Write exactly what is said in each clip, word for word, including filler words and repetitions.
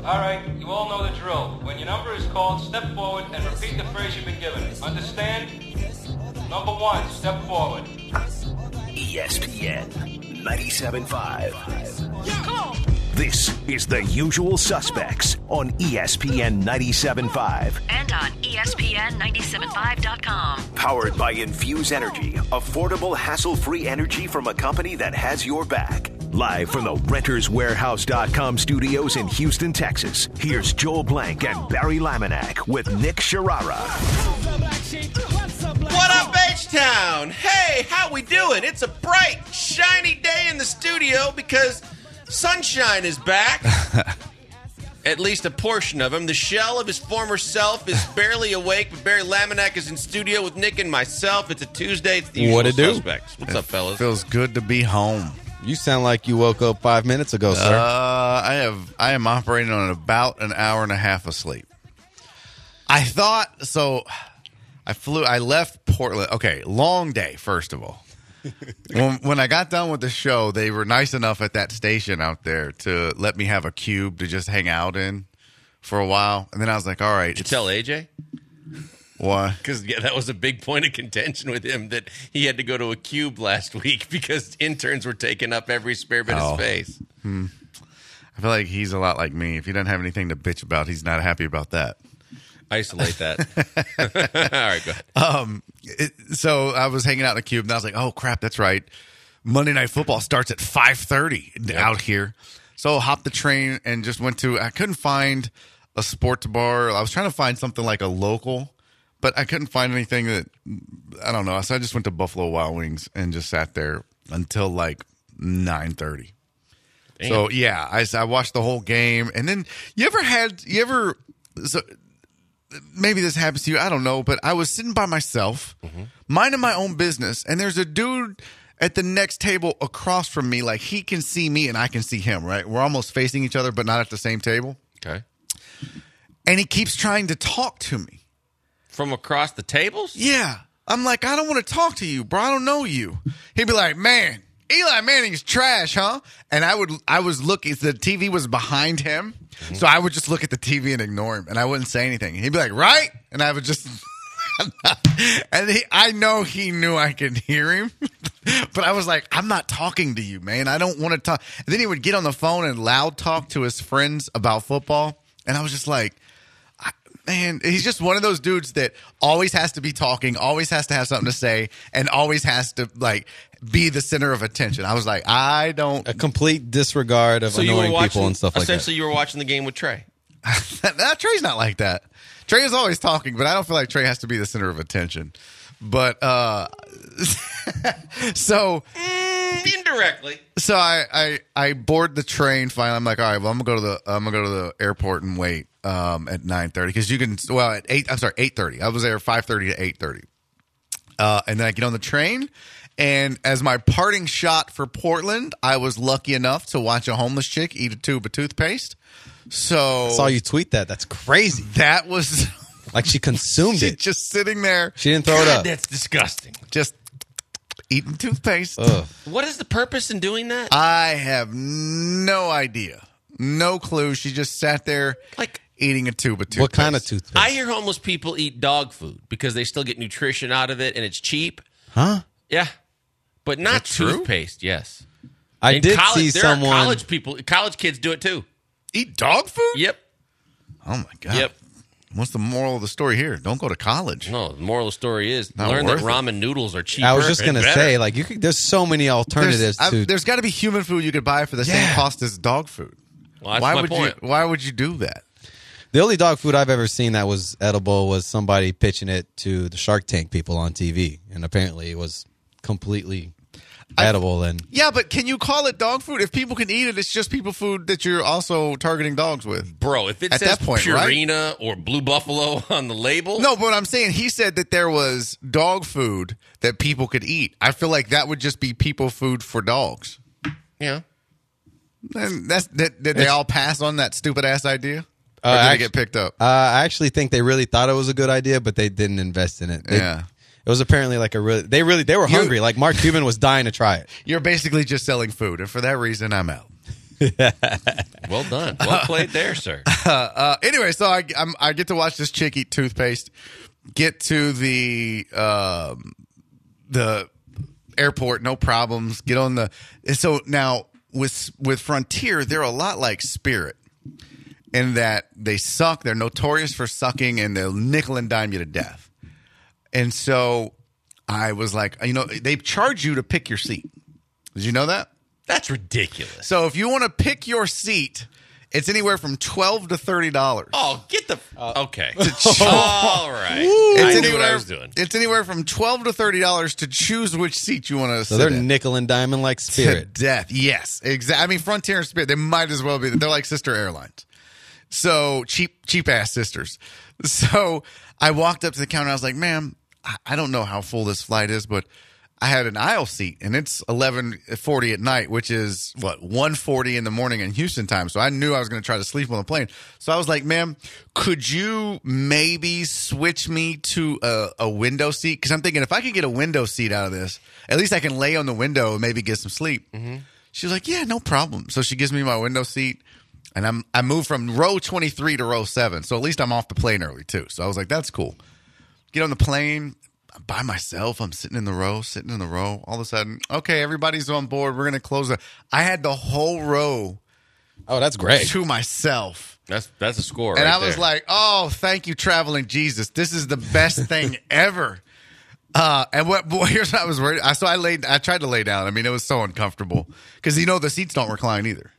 All right, you all know the drill. When your number is called, step forward and repeat the phrase you've been given. Understand? Number one, step forward. E S P N ninety-seven point five. Come on. This is The Usual Suspects on E S P N ninety-seven point five. And on E S P N ninety-seven point five dot com. Powered by Infuse Energy, affordable, hassle-free energy from a company that has your back. Live from the Renters Warehouse dot com studios in Houston, Texas, here's Joel Blank and Barry Laminack with Nick Sharara. What up, H-Town? Hey, how we doing? It's a bright, shiny day in the studio because sunshine is back. At least a portion of him. The shell of his former self is barely awake, but Barry Laminack is in studio with Nick and myself. It's a Tuesday. It's the Usual What it do? Suspects. What's It up, fellas? Feels good to be home. You sound like you woke up five minutes ago, sir. Uh, I have. I am operating on about an hour and a half of sleep. I thought so. I flew. I left Portland. Okay, long day. First of all, when, when I got done with the show, they were nice enough at that station out there to let me have a cube to just hang out in for a while, and then I was like, "All right." Did you tell A J? Why? Because, yeah, that was a big point of contention with him, that he had to go to a cube last week because interns were taking up every spare bit Oh. of space. Hmm. I feel like he's a lot like me. If he doesn't have anything to bitch about, he's not happy about that. Isolate that. All right, go ahead. Um, it, so I was hanging out in a cube, and I was like, "Oh crap, that's right. Monday Night Football starts at five thirty out here." So I hopped the train and just went to. I couldn't find a sports bar. I was trying to find something like a local, but I couldn't find anything that I don't know. So I just went to Buffalo Wild Wings and just sat there until like nine thirty. So yeah, I, I watched the whole game, and then you ever had you ever so. Maybe this happens to you. I don't know. But I was sitting by myself, mm-hmm. minding my own business. And there's a dude at the next table across from me. Like, he can see me and I can see him, right? We're almost facing each other, but not at the same table. Okay. And he keeps trying to talk to me. From across the tables? Yeah. I'm like, I don't want to talk to you, bro. I don't know you. He'd be like, man, Eli Manning's trash, huh? And I would, I was looking, the T V was behind him. Mm-hmm. So I would just look at the T V and ignore him, and I wouldn't say anything. He'd be like, right? And I would just, and he, I know he knew I could hear him, but I was like, I'm not talking to you, man. I don't want to talk. And then he would get on the phone and loud talk to his friends about football. And I was just like, man, he's just one of those dudes that always has to be talking, always has to have something to say, and always has to, like, be the center of attention. I was like, I don't. A complete disregard of so you annoying were watching, people and stuff like that. Essentially, you were watching the game with Trey. Nah, Trey's not like that. Trey is always talking, but I don't feel like Trey has to be the center of attention. But, uh, so. Mm, indirectly. So I, I, I board the train finally. I'm like, all right, well, I'm gonna go to the I'm gonna go to the airport and wait um, at nine thirty because you can well at eight. I'm sorry, eight thirty. I was there five thirty to eight thirty, uh, and then I get on the train. And as my parting shot for Portland, I was lucky enough to watch a homeless chick eat a tube of toothpaste. So I saw you tweet that. That's crazy. That was like she consumed she it. Just sitting there. She didn't throw God, it up. That's disgusting. Just eating toothpaste. Ugh. What is the purpose in doing that? I have no idea. No clue. She just sat there like eating a tube of toothpaste. What kind of toothpaste? I hear homeless people eat dog food because they still get nutrition out of it and it's cheap. Huh? Yeah. But not That's true? toothpaste, yes. I In did college, see there someone. Are college people, college kids do it too. Eat dog food? Yep. Oh, my God. Yep. What's the moral of the story here? Don't go to college. No, the moral of the story is Not learn that worth it. ramen noodles are cheaper. I was just and gonna better. say, like, you could. There's so many alternatives There's, to. I- there's got to be human food you could buy for the same Yeah. cost as dog food. Well, that's why my would point. you? Why would you do that? The only dog food I've ever seen that was edible was somebody pitching it to the Shark Tank people on T V, and apparently it was completely edible. And Yeah, but can you call it dog food? If people can eat it, it's just people food that you're also targeting dogs with. Bro, if it At says that point, right? Purina or Blue Buffalo on the label, No, but what I'm saying, he said that there was dog food that people could eat. I feel like that would just be people food for dogs. yeah. And that's did, did they It's- all pass on that stupid ass idea? Or Uh, did it actu- get picked up? uh, I actually think they really thought it was a good idea, but they didn't invest in it. They- Yeah. It was apparently like a really. They really. They were You- hungry. Like Mark Cuban was dying to try it. You're basically just selling food, and for that reason, I'm out. Well done. Well played there, sir. Uh, anyway, so I I'm, I get to watch this chick eat toothpaste. Get to the um, the airport, no problems. Get on the and so now with with Frontier, they're a lot like Spirit in that they suck. They're notorious for sucking, and they'll nickel and dime you to death. And so I was like, you know, they charge you to pick your seat. Did you know that? That's ridiculous. So if you want to pick your seat, it's anywhere from twelve to thirty dollars. Oh, get the uh, okay. Ch- All right, It's I knew anywhere, what I was doing. It's anywhere from twelve to thirty dollars to choose which seat you want to. So sit they're in. nickel and diamond like Spirit. To death. Yes, exactly. I mean, Frontier and Spirit, they might as well be. They're like sister airlines. So cheap, cheap ass sisters. So I walked up to the counter. I was like, "Ma'am, I don't know how full this flight is, but I had an aisle seat, and it's eleven forty at night, which is, what, one forty in the morning in Houston time. So I knew I was going to try to sleep on the plane. So I was like, ma'am, could you maybe switch me to a, a window seat? Because I'm thinking if I could get a window seat out of this, at least I can lay on the window and maybe get some sleep. Mm-hmm. She was like, yeah, no problem. So she gives me my window seat, and I'm I moved from row twenty-three to row seven. So at least I'm off the plane early, too. So I was like, that's cool. Get on the plane. By myself, I'm sitting in the row, sitting in the row. All of a sudden, okay, everybody's on board. We're going to close it. I had the whole row Oh, that's great. to myself. That's that's a score, And right I was there. like, oh, thank you, traveling Jesus. This is the best thing ever. Uh, and what, boy, here's what I was worried. I, so I laid, I tried to lay down. I mean, it was so uncomfortable because, you know, the seats don't recline either.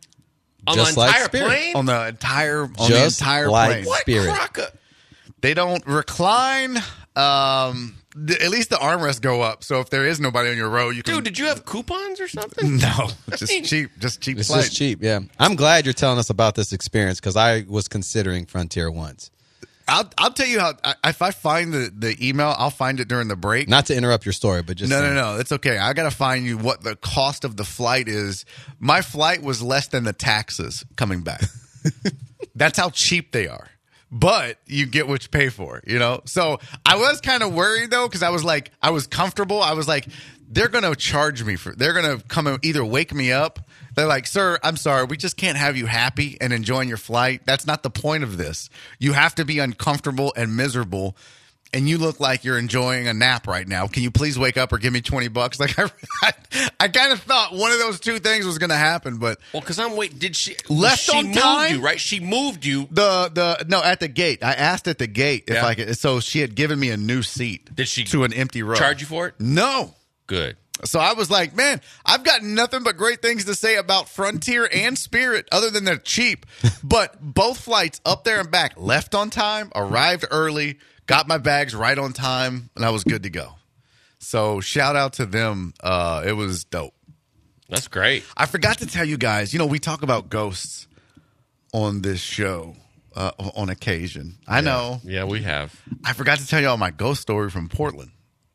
on just the like entire Spirit. plane. On the entire, on Just the entire like plane. what Spirit. crock of- They don't recline. Um, th- at least the armrests go up. So if there is nobody on your row, you can. Dude, did you have coupons or something? No, just cheap, just cheap It's flight. just cheap, yeah. I'm glad you're telling us about this experience because I was considering Frontier once. I'll I'll tell you how. I, if I find the, the email, I'll find it during the break. Not to interrupt your story, but just no, no, saying. no. It's okay. I gotta find you what the cost of the flight is. My flight was less than the taxes coming back. That's how cheap they are. But you get what you pay for, you know? So I was kind of worried, though, because I was like, I was comfortable. I was like, they're going to charge me for, they're going to come and either wake me up. They're like, sir, I'm sorry. We just can't have you happy and enjoying your flight. That's not the point of this. You have to be uncomfortable and miserable. And you look like you're enjoying a nap right now. Can you please wake up or give me twenty bucks? Like I, I, I kind of thought one of those two things was going to happen, but Well, because I'm waiting. Did she Left she on moved time? you, right? She moved you. the the no at the gate. I asked at the gate if Yeah. I could. So she had given me a new seat. Did she to an empty row? Charge you for it? No. Good. So I was like, man, I've got nothing but great things to say about Frontier and Spirit, other than they're cheap. But both flights up there and back, left on time, arrived early, got my bags right on time, and I was good to go. So shout out to them. Uh, it was dope. That's great. I forgot to tell you guys, you know, we talk about ghosts on this show uh, on occasion. I know. Yeah, we have. I forgot to tell y'all my ghost story from Portland.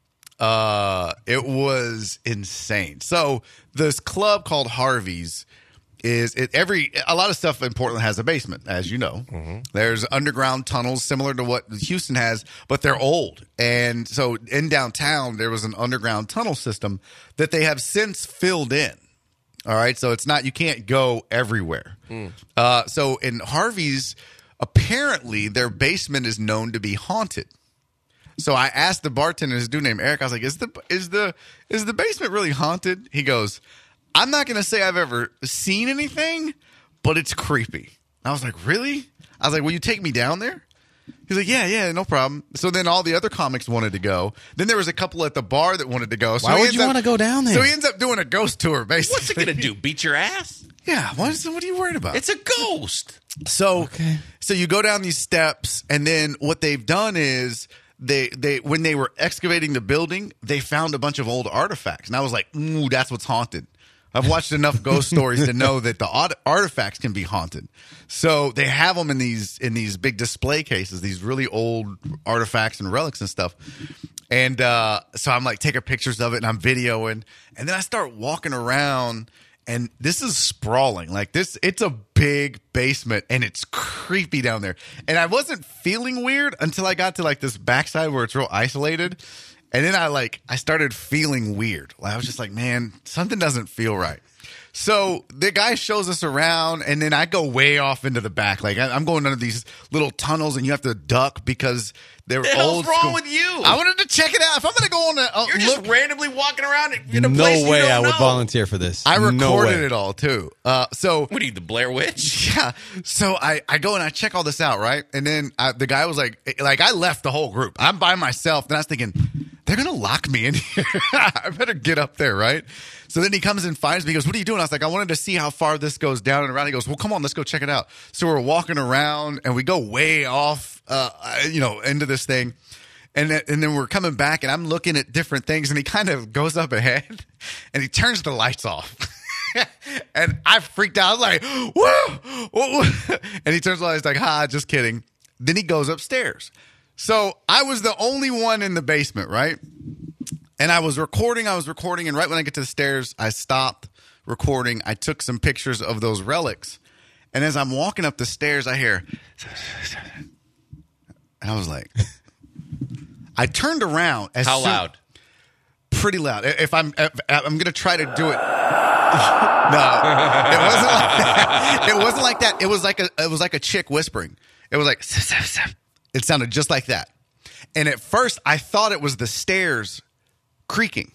Uh, it was insane. So this club called Harvey's is it every a lot of stuff in Portland has a basement, as you know. Mm-hmm. There's underground tunnels similar to what Houston has, but they're old. And so in downtown there was an underground tunnel system that they have since filled in. All right, so it's not you can't go everywhere. Mm. Uh, so in Harvey's, apparently their basement is known to be haunted. So I asked the bartender, this dude named Eric, I was like, is the is the is the basement really haunted? He goes, I'm not gonna say I've ever seen anything, but it's creepy. I was like, really? I was like, will you take me down there? He's like, yeah, yeah, no problem. So then all the other comics wanted to go. Then there was a couple at the bar that wanted to go. So Why he would ends you up- want to go down there? So he ends up doing a ghost tour, basically. What's it gonna do? Beat your ass? Yeah, what, is, what are you worried about? It's a ghost. So, Okay. so you go down these steps, and then what they've done is they they when they were excavating the building, they found a bunch of old artifacts, and I was like, ooh, that's what's haunted. I've watched enough ghost stories to know that the art- artifacts can be haunted. So they have them in these in these big display cases, these really old artifacts and relics and stuff. And uh, so I'm like taking pictures of it, and I'm videoing, and then I start walking around. And this is sprawling. Like this, it's a big basement and it's creepy down there. And I wasn't feeling weird until I got to like this backside where it's real isolated. And then I like I started feeling weird. I was just like, man, something doesn't feel right. So the guy shows us around, and then I go way off into the back. Like I, I'm going under these little tunnels, and you have to duck because they're the old. What's wrong school. with you? I wanted to check it out. If I'm going to go on a, a You're just look, randomly walking around in a No place you way don't I would know. volunteer for this. I recorded No way. it all too. Uh, so What are you, the Blair Witch? yeah. So I, I go and I check all this out, right? And then I, the guy was like, like I left the whole group. I'm by myself. Then I was thinking, they're going to lock me in here. I better get up there, right? So then he comes and finds me. He goes, what are you doing? I was like, I wanted to see how far this goes down and around. He goes, well, come on, let's go check it out. So we're walking around and we go way off, uh, you know, into this thing. And then, and then we're coming back and I'm looking at different things and he kind of goes up ahead and he turns the lights off. And I freaked out. I was like, whoa, whoa, whoa. And he turns the lights like, ha, just kidding. Then he goes upstairs. So I was the only one in the basement, right? And I was recording, I was recording, and right when I get to the stairs, I stopped recording. I took some pictures of those relics. And as I'm walking up the stairs, I hear, and I was like, I turned around. As How soon- loud? Pretty loud. If I'm, if, I'm going to try to do it. No, it wasn't like that. It wasn't like that. It was like a, it was like a chick whispering. It was like, it sounded just like that. And at first, I thought it was the stairs creaking.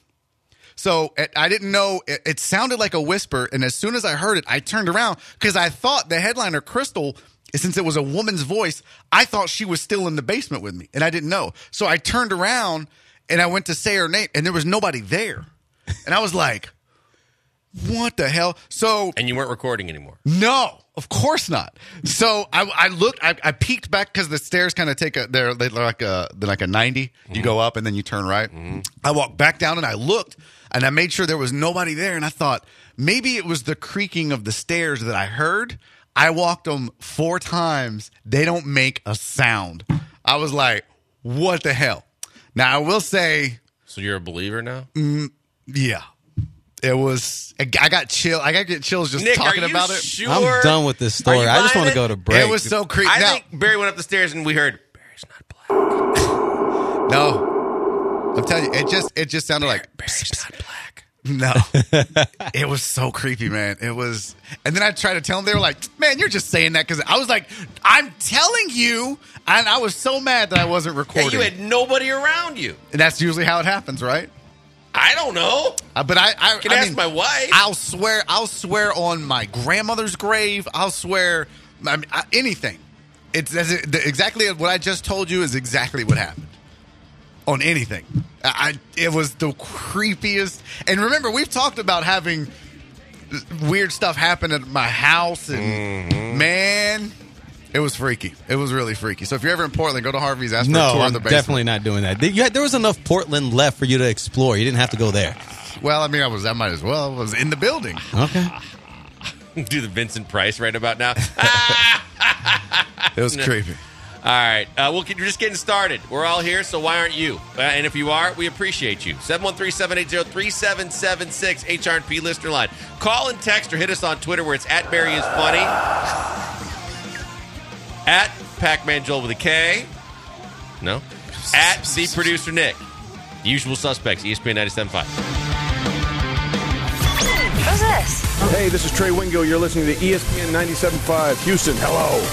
So it, I didn't know. It, it sounded like a whisper. And as soon as I heard it, I turned around because I thought the headliner, Crystal, since it was a woman's voice, I thought she was still in the basement with me. And I didn't know. So I turned around and I went to say her name and there was nobody there. And I was like, what the hell? So And you weren't recording anymore. no, of course not. So I, I looked, I, I peeked back because the stairs kind of take a, they're, they're like a, they're like a ninety. Mm-hmm. You go up and then you turn right. Mm-hmm. I walked back down and I looked and I made sure there was nobody there. And I thought maybe it was the creaking of the stairs that I heard. I walked them four times. They don't make a sound. I was like, what the hell? Now I will say, So you're a believer now? yeah. It was. I got chill. I got get chills just Nick, talking are you about it. sure? I'm done with this story. Are you I just buying want to it? go to break. It was so creepy. I now, think Barry went up the stairs and we heard, Barry's not black. no, I'm telling you, it just it just sounded like Barry's not black. no. It was so creepy, man. It was, and then I tried to tell them. They were like, "Man, you're just saying that because I was like, I'm telling you." And I was so mad that I wasn't Yeah, recording. you had nobody around you. and that's usually how it happens, right? I don't know. Uh, but I, I You can I ask mean, my wife. I'll swear. I'll swear on my grandmother's grave. I'll swear I mean, I, anything. It's as it, the, exactly what I just told you is exactly what happened on anything. I, I it was the creepiest. And remember, we've talked about having weird stuff happen at my house, and Mm-hmm. man, it was freaky. It was really freaky. So if you're ever in Portland, go to Harvey's. Ask for a No, tour I'm of the basement. definitely not doing that. You had, there was enough Portland left for you to explore. You didn't have to go there. Well, I mean, I was. I might as well. I was in the building. Okay. Do the Vincent Price right about now. It was creepy. All right. Uh, we'll, we're just getting started. We're all here, so why aren't you? Uh, and if you are, we appreciate you. seven one three, seven eight zero, three seven seven six, H R and P listener line. Call and text or hit us on Twitter where it's at Barry is Funny. At Pac-Man Joel with a K. No. At the producer Nick. The usual suspects, E S P N ninety-seven point five. Who's this? Hey, this is Trey Wingo. You're listening to E S P N ninety-seven point five. Houston, hello.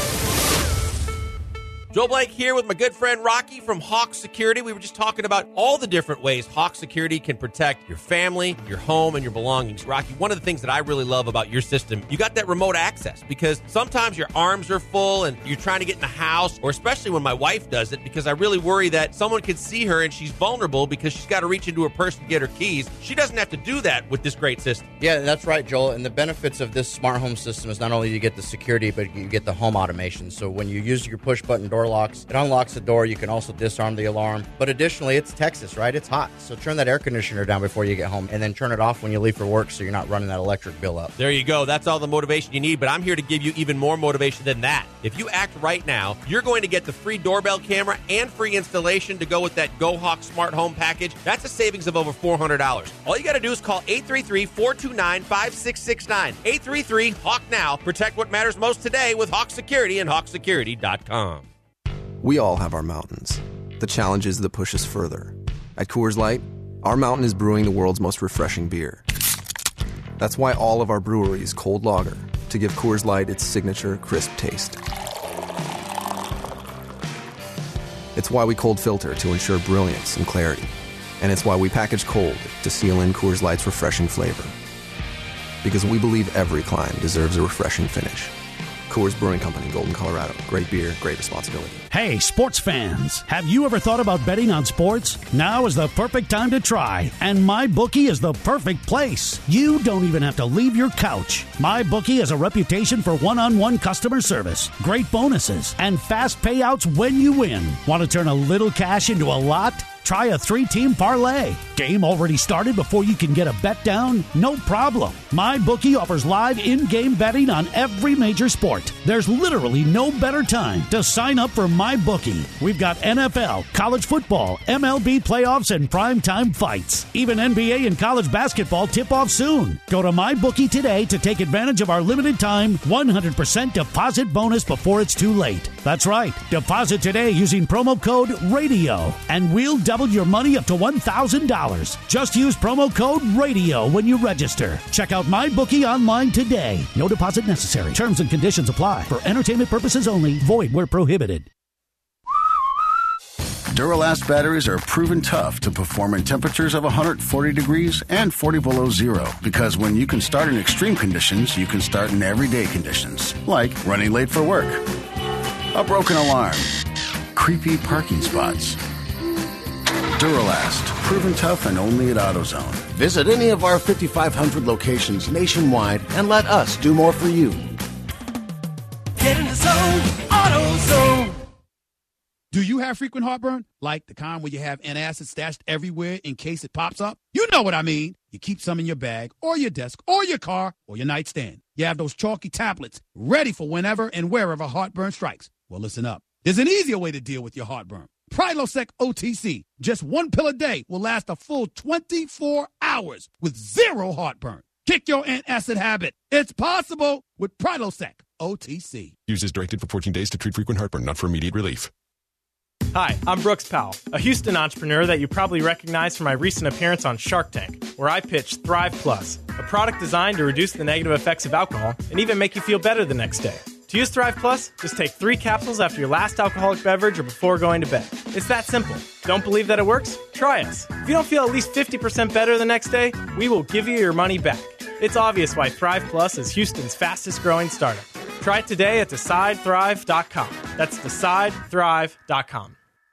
Joel Blank here with my good friend Rocky from Hawk Security. We were just talking about all the different ways Hawk Security can protect your family, your home, and your belongings. Rocky, one of the things that I really love about your system, you got that remote access because sometimes your arms are full and you're trying to get in the house, or especially when my wife does it, because I really worry that someone could see her and she's vulnerable because she's got to reach into her purse to get her keys. She doesn't have to do that with this great system. Yeah, that's right, Joel. And the benefits of this smart home system is not only you get the security, but you get the home automation. So when you use your push button door locks, it unlocks the door. You can also disarm the alarm. But additionally, it's Texas, right? It's hot. So turn that air conditioner down before you get home and then turn it off when you leave for work so you're not running that electric bill up. There you go. That's all the motivation you need, but I'm here to give you even more motivation than that. If you act right now, you're going to get the free doorbell camera and free installation to go with that GoHawk Smart Home package. That's a savings of over four hundred dollars. All you got to do is call eight three three, four two nine, five six six nine. eight three three, HAWK NOW. Protect what matters most today with Hawk Security and hawk security dot com. We all have our mountains, the challenges that push us further. At Coors Light, our mountain is brewing the world's most refreshing beer. That's why all of our breweries cold lager, to give Coors Light its signature crisp taste. It's why we cold filter to ensure brilliance and clarity. And it's why we package cold to seal in Coors Light's refreshing flavor. Because we believe every climb deserves a refreshing finish. Coors Brewing Company, Golden, Colorado. Great beer, great responsibility. Hey, sports fans, have you ever thought about betting on sports? Now is the perfect time to try, and MyBookie is the perfect place. You don't even have to leave your couch. MyBookie has a reputation for one-on-one customer service, great bonuses, and fast payouts when you win. Want to turn a little cash into a lot? Try a three-team parlay. Game already started before you can get a bet down? No problem. MyBookie offers live in-game betting on every major sport. There's literally no better time to sign up for MyBookie. We've got N F L, college football, M L B playoffs, and primetime fights. Even N B A and college basketball tip off soon. Go to MyBookie today to take advantage of our limited time one hundred percent deposit bonus before it's too late. That's right. Deposit today using promo code RADIO, and we'll double your money up to one thousand dollars. Just use promo code RADIO when you register. Check out MyBookie online today. No deposit necessary. Terms and conditions apply. For entertainment purposes only. Void where prohibited. Duralast batteries are proven tough to perform in temperatures of one hundred forty degrees and forty below zero. Because when you can start in extreme conditions, you can start in everyday conditions. Like running late for work, a broken alarm, creepy parking spots. Duralast, proven tough and only at AutoZone. Visit any of our fifty-five hundred locations nationwide and let us do more for you. Get in the zone, AutoZone. Do you have frequent heartburn? Like the kind where you have antacid stashed everywhere in case it pops up? You know what I mean. You keep some in your bag or your desk or your car or your nightstand. You have those chalky tablets ready for whenever and wherever heartburn strikes. Well, listen up. There's an easier way to deal with your heartburn. Prilosec O T C. Just one pill a day will last a full twenty-four hours with zero heartburn. Kick your antacid habit. It's possible with Prilosec O T C. Use as directed for fourteen days to treat frequent heartburn, not for immediate relief. Hi, I'm Brooks Powell, a Houston entrepreneur that you probably recognize from my recent appearance on Shark Tank, where I pitched Thrive Plus, a product designed to reduce the negative effects of alcohol and even make you feel better the next day. To use Thrive Plus, just take three capsules after your last alcoholic beverage or before going to bed. It's that simple. Don't believe that it works? Try us. If you don't feel at least fifty percent better the next day, we will give you your money back. It's obvious why Thrive Plus is Houston's fastest growing startup. Try it today at decide thrive dot com. That's decide thrive dot com.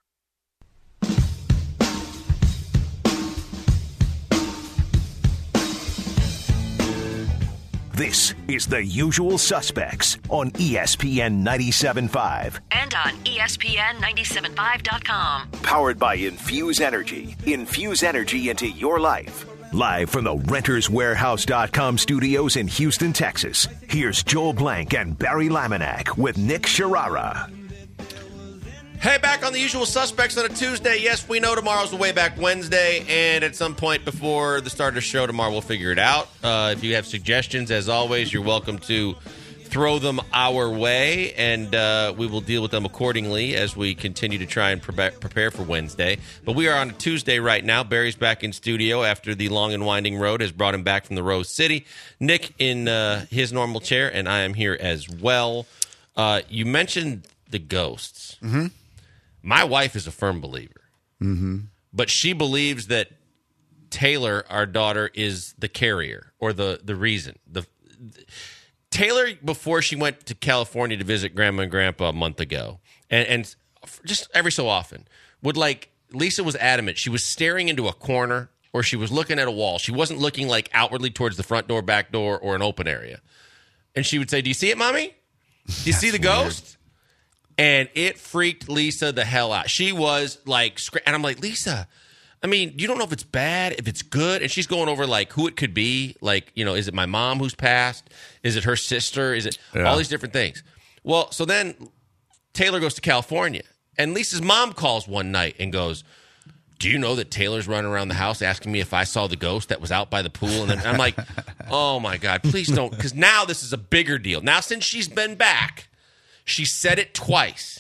This is The Usual Suspects on E S P N ninety-seven point five. And on E S P N ninety-seven point five dot com. Powered by Infuse Energy. Infuse energy into your life. Live from the Renters Warehouse dot com studios in Houston, Texas. Here's Joel Blank and Barry Laminack with Nick Sharara. Hey, back on The Usual Suspects on a Tuesday. Yes, we know tomorrow's the Way Back Wednesday, and at some point before the start of the show tomorrow, we'll figure it out. Uh, if you have suggestions, as always, you're welcome to throw them our way, and uh, we will deal with them accordingly as we continue to try and pre- prepare for Wednesday. But we are on a Tuesday right now. Barry's back in studio after the long and winding road has brought him back from the Rose City. Nick in uh, his normal chair, and I am here as well. Uh, you mentioned the ghosts. Mm-hmm. My wife is a firm believer, mm-hmm. but she believes that Taylor, our daughter, is the carrier or the, the reason. The, the Taylor, before she went to California to visit Grandma and Grandpa a month ago, and, and just every so often, would like, Lisa was adamant. She was staring into a corner or she was looking at a wall. She wasn't looking like outwardly towards the front door, back door, or an open area. And she would say, "Do you see it, Mommy? Do you see the ghost?" Weird. And it freaked Lisa the hell out. She was like, and I'm like, Lisa, I mean, you don't know if it's bad, if it's good. And she's going over like who it could be. Like, you know, is it my mom who's passed? Is it her sister? Is it yeah. all these different things? Well, so then Taylor goes to California, and Lisa's mom calls one night and goes, "Do you know that Taylor's running around the house asking me if I saw the ghost that was out by the pool?" And then I'm like, oh my God, please don't. Because now this is a bigger deal. Now, since she's been back, she said it twice.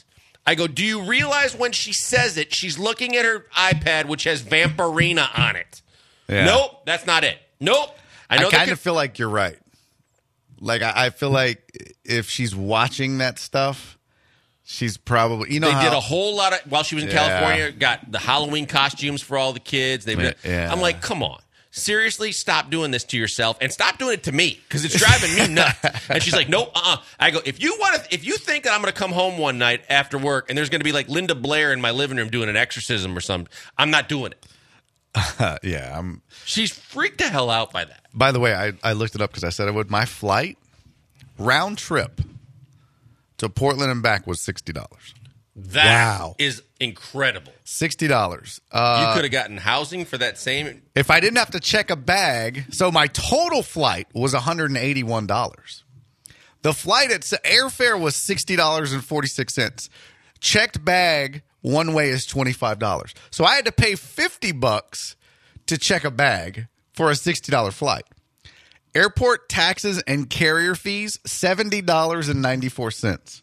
I go, do you realize when she says it, she's looking at her iPad, which has Vampirina on it? Yeah. Nope, that's not it. Nope. I, I know I kind of feel like you're right. Like, I, I feel like if she's watching that stuff, she's probably, you know, they how, did a whole lot of, while she was in Yeah. California, got the Halloween costumes for all the kids. They, Yeah. I'm like, come on. Seriously, stop doing this to yourself and stop doing it to me because it's driving me nuts. And she's like, nope, uh-uh. I go, if you want to, if you think that I'm going to come home one night after work and there's going to be like Linda Blair in my living room doing an exorcism or something, I'm not doing it. yeah, I'm. She's freaked the hell out by that. By the way, I, I looked it up because I said I would. My flight round trip to Portland and back was sixty dollars. That Wow. is incredible. Sixty dollars. Uh, you could have gotten housing for that same. If I didn't have to check a bag, so my total flight was one hundred and eighty-one dollars. The flight at airfare was sixty dollars and forty-six cents. Checked bag one way is twenty-five dollars. So I had to pay fifty bucks to check a bag for a sixty dollars flight. Airport taxes and carrier fees seventy dollars and ninety-four cents.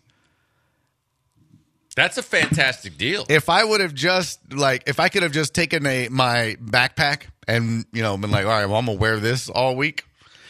That's a fantastic deal. If I would have just like, if I could have just taken a my backpack and, you know, been like, all right, well, I'm gonna wear this all week,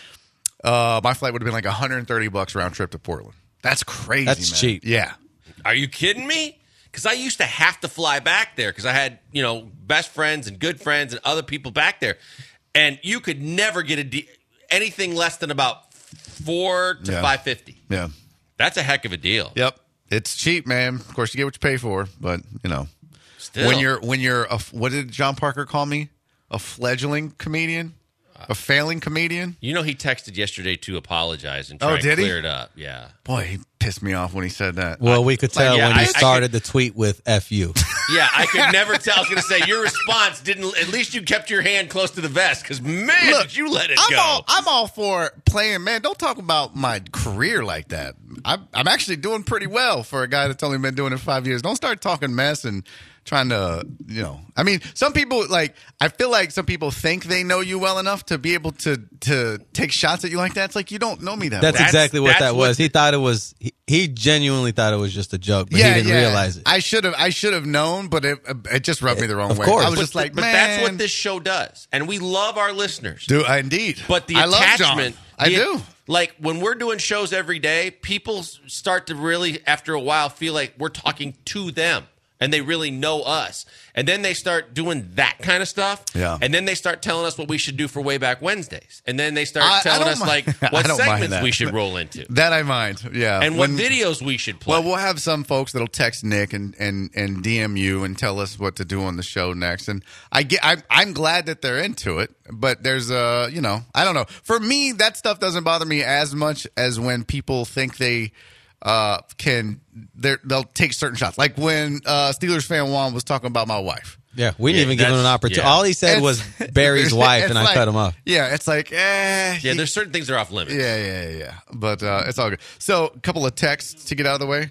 uh, my flight would have been like one hundred thirty bucks round trip to Portland. That's crazy. That's man. cheap. Yeah. Are you kidding me? Because I used to have to fly back there because I had, you know, best friends and good friends and other people back there, and you could never get a de- anything less than about four to Yeah. five fifty. Yeah. That's a heck of a deal. Yep. It's cheap, man. Of course, you get what you pay for, but you know, Still. when you're when you're a, what did John Parker call me? A fledgling comedian, a failing comedian. You know, he texted yesterday to apologize and Oh, try and did he? clear it up. Yeah. Boy, he pissed me off when he said that. Well, we could Like, tell yeah, when I- he I started the tweet with F you. Yeah, I could never tell. I was going to say, your response didn't, at least you kept your hand close to the vest because, man, Look, did you let it I'm go. all, I'm all for playing, man. Don't talk about my career like that. I'm, I'm actually doing pretty well for a guy that's only been doing it five years. Don't start talking mess and trying to, you know. I mean, some people, like, I feel like some people think they know you well enough to be able to to take shots at you like that. It's like, you don't know me that That's well. exactly what that's that what was. He thought it was. He, he genuinely thought it was just a joke, but he didn't realize it. I should have. I should have known, but it it just rubbed me the wrong Of way. course. I was But just like, but man, that's what this show does. And we love our listeners. do I indeed. But the I love John. attachment. I the- do. Like, when we're doing shows every day, people s- start to really, after a while, feel like we're talking to them. And they really know us. And then they start doing that kind of stuff. Yeah. And then they start telling us what we should do for Way Back Wednesdays. And then they start I- I telling don't us, mind- like, I what don't mind segments that. we should roll into. That I mind. Yeah. And what When- videos we should play. Well, we'll have some folks that'll text Nick and, and, and D M you and tell us what to do on the show next. And I get, I, I'm glad that they're into it, but there's a, you know, I don't know. For me, that stuff doesn't bother me as much as when people think they uh, can, they're- they'll take certain shots. Like when uh, Steelers fan Juan was talking about my wife. Yeah, we didn't Yeah, even give him an that's- opportunity. yeah. All he said It's- was Barry's wife, it's and I like- cut him off. Yeah, it's like, eh. yeah, he- there's certain things that are off limits. Yeah, yeah, yeah, yeah. But uh, it's all good. So, a couple of texts to get out of the way.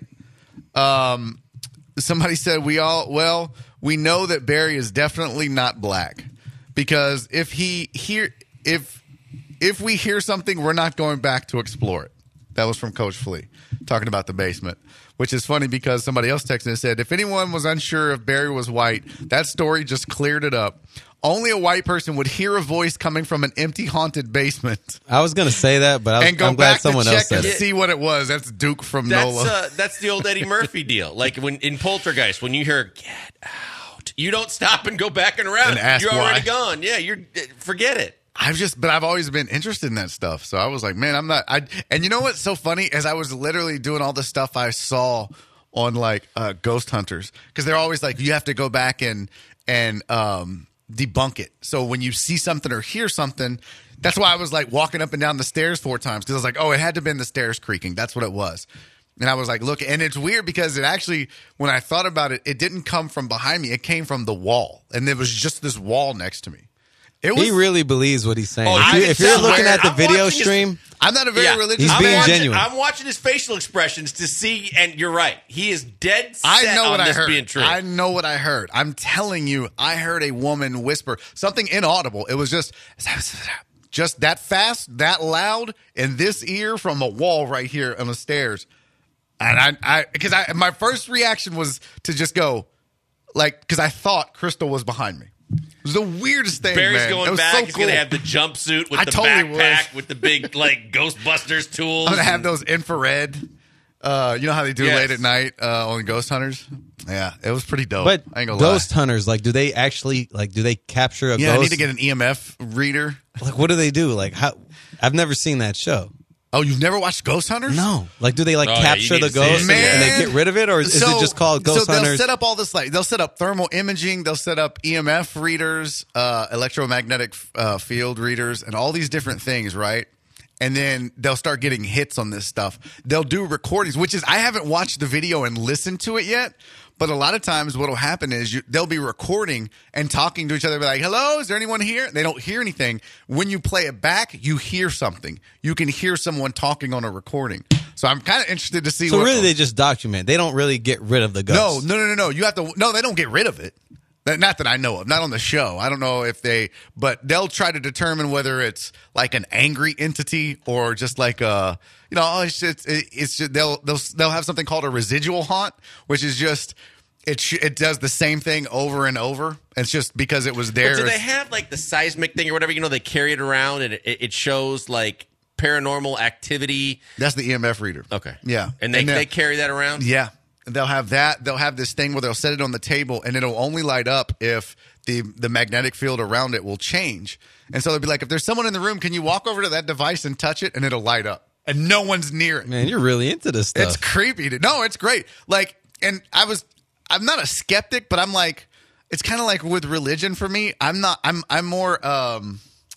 Um, somebody said, "We all well, we know that Barry is definitely not black because if he hear if if we hear something, we're not going back to explore it." That was from Coach Flea talking about the basement, which is funny because somebody else texted and said, "If anyone was unsure if Barry was white, that story just cleared it up. Only a white person would hear a voice coming from an empty, haunted basement." I was going to say that, but I was, And go I'm glad back someone to else check said and it. see what it was. That's Duke from That's NOLA. uh, that's the old Eddie Murphy deal. Like when in Poltergeist, when you hear "get out," you don't stop and go back and around. And ask you're already why. gone. Yeah, you're forget it. I've just, but I've always been interested in that stuff. So I was like, man, I'm not. I and you know what's so funny is I was literally doing all the stuff I saw on like uh, Ghost Hunters because they're always like, you have to go back and and um, debunk it. So when you see something or hear something, that's why I was like walking up and down the stairs four times because I was like, oh, it had to have been the stairs creaking. That's what it was. And I was like, look, and it's weird because it actually, when I thought about it, it didn't come from behind me. It came from the wall. And there was just this wall next to me. It was, He really believes what he's saying. Oh, if, I you, can if you're tell. looking at the I'm video watching his- stream, I'm not a very Yeah. religious He's I'm being watching, genuine. I'm watching his facial expressions to see, and you're right. He is dead set I know on what I this heard. being true. I know what I heard. I'm telling you, I heard a woman whisper something inaudible. It was just, just that fast, that loud, in this ear from a wall right here on the stairs. And I, I, because I, my first reaction was to just go, like, because I thought Crystal was behind me. It was the weirdest thing. Barry's man. going It was back. so He's cool. gonna have the jumpsuit with I the totally backpack was. with the big like Ghostbusters tools. I'm gonna have those infrared. Uh, you know how they do Yes. late at night uh, on Ghost Hunters? Yeah, it was pretty dope. But I ain't gonna ghost lie. hunters, like, do they actually like? Do they capture a Yeah, ghost? I need to get an E M F reader. Like, what do they do? Like, how? I've never seen that show. Oh, you've never watched Ghost Hunters? No. Like, do they like Oh, yeah, capture you need the to see it. ghost and, and they get rid of it, or is So- it just called Ghost so Hunters? they'll set up all this, like they'll set up thermal imaging, they'll set up E M F readers, uh, electromagnetic uh, field readers, and all these different things, right? And then they'll start getting hits on this stuff. They'll do recordings, which is I haven't watched the video and listened to it yet. But a lot of times, what will happen is you, they'll be recording and talking to each other, be like, "Hello, is there anyone here?" They don't hear anything. When you play it back, you hear something. You can hear someone talking on a recording. So I'm kind of interested to see. so what, really, they just document. They don't really get rid of the ghost. no, no, no, no, no. You have to. No, they don't get rid of it. That- Not that I know of. Not on the show. I don't know if they. But they'll try to determine whether it's like an angry entity or just like a. You know, oh, it's it's, it's just, they'll they'll they'll have something called a residual haunt, which is just it. sh- It does the same thing over and over. It's just because it was there. But do they have like the seismic thing or whatever? You know, they carry it around and it, it shows like paranormal activity. That's the E M F reader. Okay. Yeah, And they And then- they carry that around. Yeah. They'll have that. They'll have this thing where they'll set it on the table and it'll only light up if the the magnetic field around it will change. And so they'll be like, if there's someone in the room, can you walk over to that device and touch it? And it'll light up. And no one's near it. Man, you're really into this stuff. It's creepy. To, no, it's great. Like, and I was, I'm not a skeptic, but I'm like, it's kind of like with religion for me. I'm not, I'm, I'm more, um,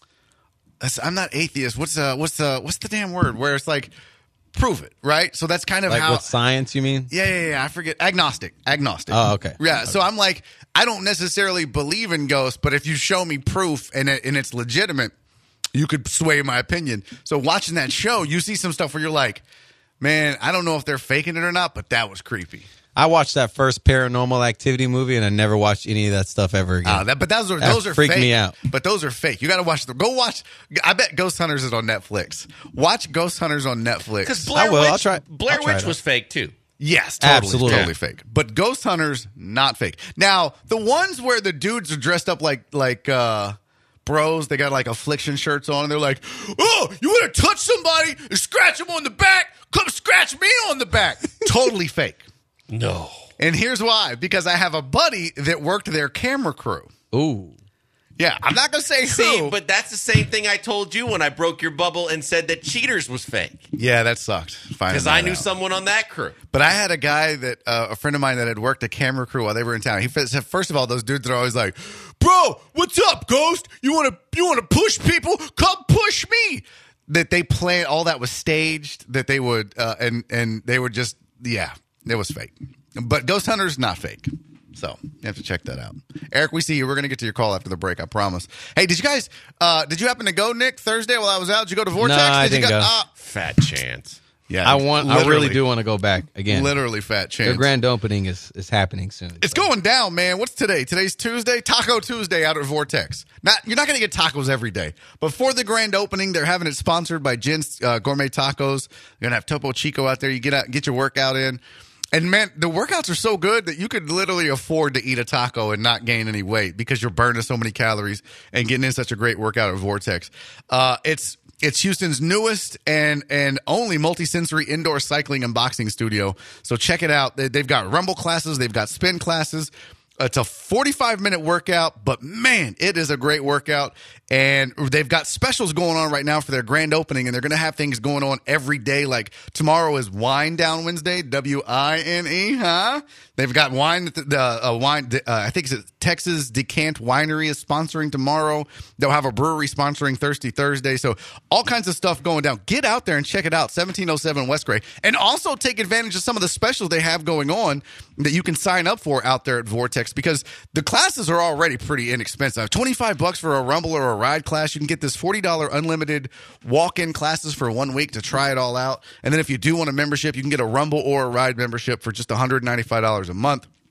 I'm not atheist. What's the, what's the, what's the damn word where it's like, prove it, right? So that's kind of like how with science, you mean? yeah, yeah, yeah. I forget. Agnostic. Agnostic. Oh, okay. Yeah. Okay. So I'm like, I don't necessarily believe in ghosts, but if you show me proof and it, and it's legitimate, you could sway my opinion. So watching that show, you see some stuff where you're like, man, I don't know if they're faking it or not, but that was creepy. I watched that first Paranormal Activity movie, and I never watched any of that stuff ever again. Uh, that, but those are That those are freaked fake. me out. But those are fake. You got to watch them. Go watch. I bet Ghost Hunters is on Netflix. Watch Ghost Hunters on Netflix. Because Blair I will. Witch, I'll try- Blair I'll try Witch it was fake too. Yes, totally, Absolutely. totally fake. But Ghost Hunters, not fake. Now, the ones where the dudes are dressed up like like uh, bros, they got like affliction shirts on, and they're like, "Oh, you want to touch somebody and scratch them on the back? Come scratch me on the back." Totally fake. No. And here's why: because I have a buddy that worked their camera crew. Ooh. Yeah, I'm not gonna say See, who. but that's the same thing I told you when I broke your bubble and said that Cheaters was fake. Yeah, that sucked. Because I knew someone on that crew. But I had a guy that uh, a friend of mine that had worked a camera crew while they were in town. He said, first of all, those dudes are always like, "Bro, what's up, Ghost? You want to you want to push people? Come push me." That they planned, all that was staged. That they would uh, and and they would just yeah, it was fake. But Ghost Hunters not fake. So you have to check that out. Eric, we see you. We're going to get to your call after the break, I promise. Hey, did you guys, uh, did you happen to go, Nick, Thursday while I was out? Did you go to Vortex? No, I did you didn't go. Uh, Fat chance. yeah, I want. I really do want to go back again. Literally fat chance. Their grand opening is, is happening soon. It's going down, man. What's today? Today's Tuesday. Taco Tuesday out at Vortex. Not you're not going to get tacos every day, but for the grand opening, they're having it sponsored by Jen's uh, Gourmet Tacos. They're gonna have Topo Chico out there. You get out, get your workout in. And, man, the workouts are so good that you could literally afford to eat a taco and not gain any weight because you're burning so many calories and getting in such a great workout at Vortex. Uh, it's it's Houston's newest and and only multisensory indoor cycling and boxing studio. So check it out. They, they've got rumble classes. They've got spin classes. It's a forty-five minute workout, but, man, it is a great workout. And they've got specials going on right now for their grand opening, and they're going to have things going on every day. Like tomorrow is Wine Down Wednesday, W I N E, huh? They've got wine, the uh, wine. Uh, I think it's Texas Decant Winery is sponsoring tomorrow. They'll have a brewery sponsoring Thirsty Thursday. So all kinds of stuff going down. Get out there and check it out, seventeen oh seven West Gray. And also take advantage of some of the specials they have going on that you can sign up for out there at Vortex, because the classes are already pretty inexpensive. twenty-five bucks for a Rumble or a Ride class. You can get this forty dollars unlimited walk-in classes for one week to try it all out. And then if you do want a membership, you can get a Rumble or a Ride membership for just one hundred ninety-five dollars a month.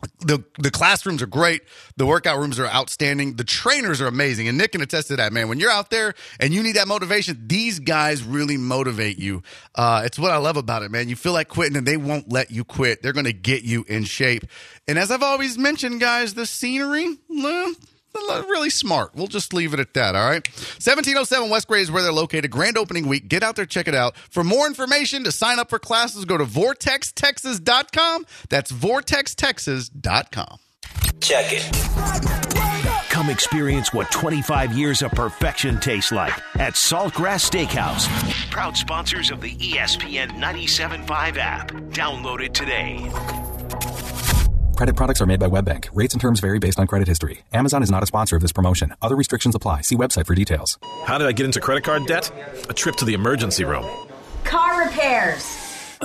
The the classrooms are great. The workout rooms are outstanding. The trainers are amazing. And Nick can attest to that, man. When you're out there and you need that motivation, these guys really motivate you. Uh, it's what I love about it, man. You feel like quitting and they won't let you quit. They're going to get you in shape. And as I've always mentioned, guys, the scenery, well, really smart. We'll just leave it at that, all right? seventeen oh seven West Gray is where they're located. Grand opening week. Get out there, check it out. For more information, to sign up for classes, go to vortex texas dot com. That's vortex texas dot com. Check it. Come experience what twenty-five years of perfection tastes like at Saltgrass Steakhouse. Proud sponsors of the E S P N ninety-seven point five app. Download it today. Credit products are made by WebBank. Rates and terms vary based on credit history. Amazon is not a sponsor of this promotion. Other restrictions apply. See website for details. How did I get into credit card debt? A trip to the emergency room. Car repairs.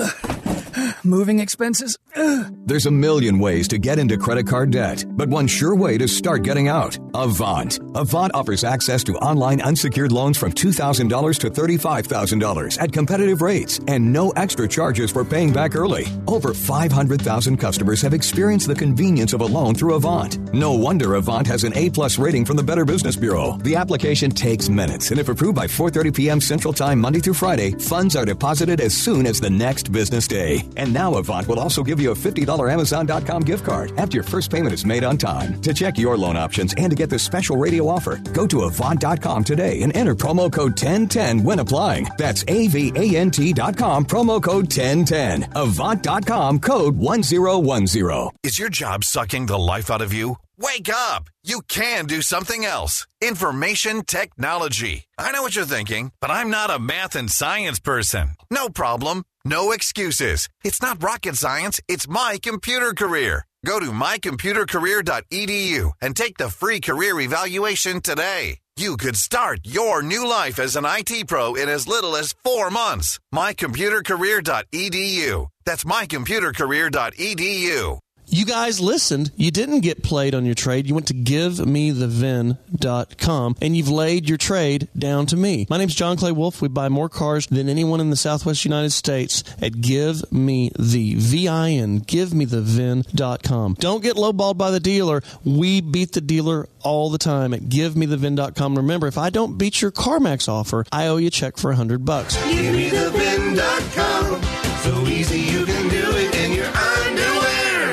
Moving expenses. There's a million ways to get into credit card debt, but one sure way to start getting out. Avant. Avant offers access to online unsecured loans from two thousand dollars to thirty-five thousand dollars at competitive rates and no extra charges for paying back early. Over five hundred thousand customers have experienced the convenience of a loan through Avant. No wonder Avant has an A-plus rating from the Better Business Bureau. The application takes minutes, and if approved by four thirty p.m. Central Time Monday through Friday, funds are deposited as soon as the next business day. And now Avant will also give you a fifty dollars Amazon dot com gift card after your first payment is made on time. To check your loan options and to get this special radio offer, go to Avant dot com today and enter promo code ten ten when applying. That's A V A N T dot com, promo code ten ten. Avant dot com, code one zero one zero. Is your job sucking the life out of you? Wake up! You can do something else. Information technology. I know what you're thinking, but I'm not a math and science person. No problem. No excuses. It's not rocket science. It's my computer career. Go to my computer career dot e d u and take the free career evaluation today. You could start your new life as an I T pro in as little as four months. my computer career dot e d u. That's my computer career dot e d u. You guys listened. You didn't get played on your trade. You went to give me the vin dot com, and you've laid your trade down to me. My name's John Clay Wolf. We buy more cars than anyone in the Southwest United States at Give Me The V I N, give me the vin dot com. Don't get lowballed by the dealer. We beat the dealer all the time at give me the vin dot com. Remember, if I don't beat your CarMax offer, I owe you a check for one hundred bucks. give me the vin dot com. So easy you can do it in your underwear.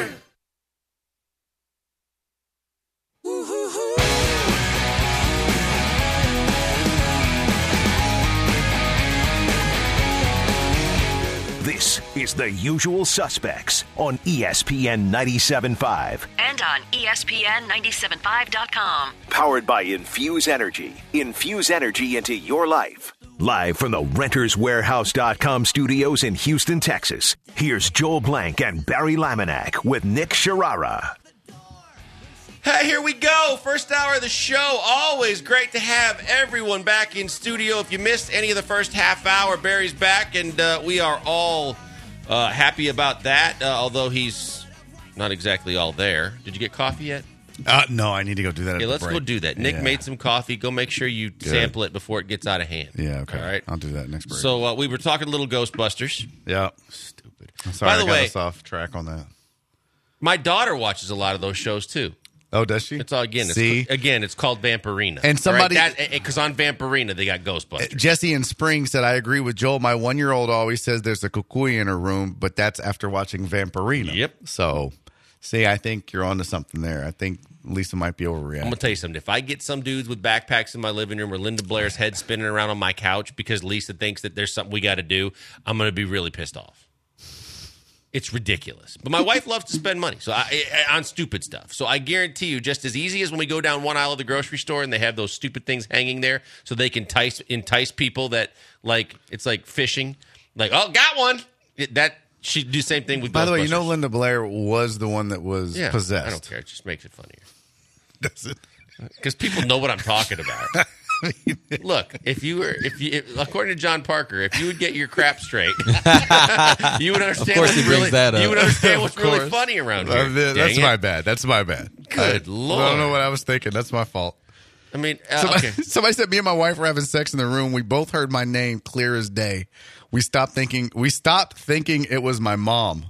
This is The Usual Suspects on E S P N ninety-seven point five. And on E S P N ninety-seven point five dot com. Powered by Infuse Energy. Infuse energy into your life. Live from the renters warehouse dot com studios in Houston, Texas. Here's Joel Blank and Barry Laminack with Nick Sharara. Hey, here we go. First hour of the show. Always great to have everyone back in studio. If you missed any of the first half hour, Barry's back, and uh, we are all uh, happy about that, uh, although he's not exactly all there. Did you get coffee yet? Uh, no, I need to go do that. Yeah, at let's the break. go do that. Nick yeah. made some coffee. Go make sure you Good. sample it before it gets out of hand. Yeah, okay. All right. I'll do that next break. So uh, we were talking a little Ghostbusters. Yeah. Stupid. Sorry, By the I got way, us off track on that. My daughter watches a lot of those shows too. Oh, does she? It's all again. It's, See? again, it's called Vampirina. And somebody- because on Vampirina they got Ghostbusters. Jesse in Spring said, I agree with Joel. My one-year-old always says there's a kukui in her room, but that's after watching Vampirina. Yep. So, see, I think you're onto something there. I think Lisa might be overreacting. I'm gonna tell you something. If I get some dudes with backpacks in my living room or Linda Blair's head spinning around on my couch because Lisa thinks that there's something we got to do, I'm gonna be really pissed off. It's ridiculous. But my wife loves to spend money so I, I, on stupid stuff. So I guarantee you, just as easy as when we go down one aisle of the grocery store and they have those stupid things hanging there so they can entice, entice people that, like, it's like fishing. Like, oh, got one. It, that she'd do the same thing with By the way, you Ghostbusters. know Linda Blair was the one that was Yeah, possessed. I don't care. It just makes it funnier. Does it? Because people know what I'm talking about. Look, if you were, if you, if, according to John Parker, if you would get your crap straight, you would understand. Of course what's he brings really, that up. You would understand what's Of really course. funny around here. Uh, th- that's Dang my it. bad. That's my bad. Good I, Lord. I don't know what I was thinking. That's my fault. I mean, uh, Somebody, okay. somebody said me and my wife were having sex in the room. We both heard my name clear as day. We stopped thinking. We stopped thinking it was my mom.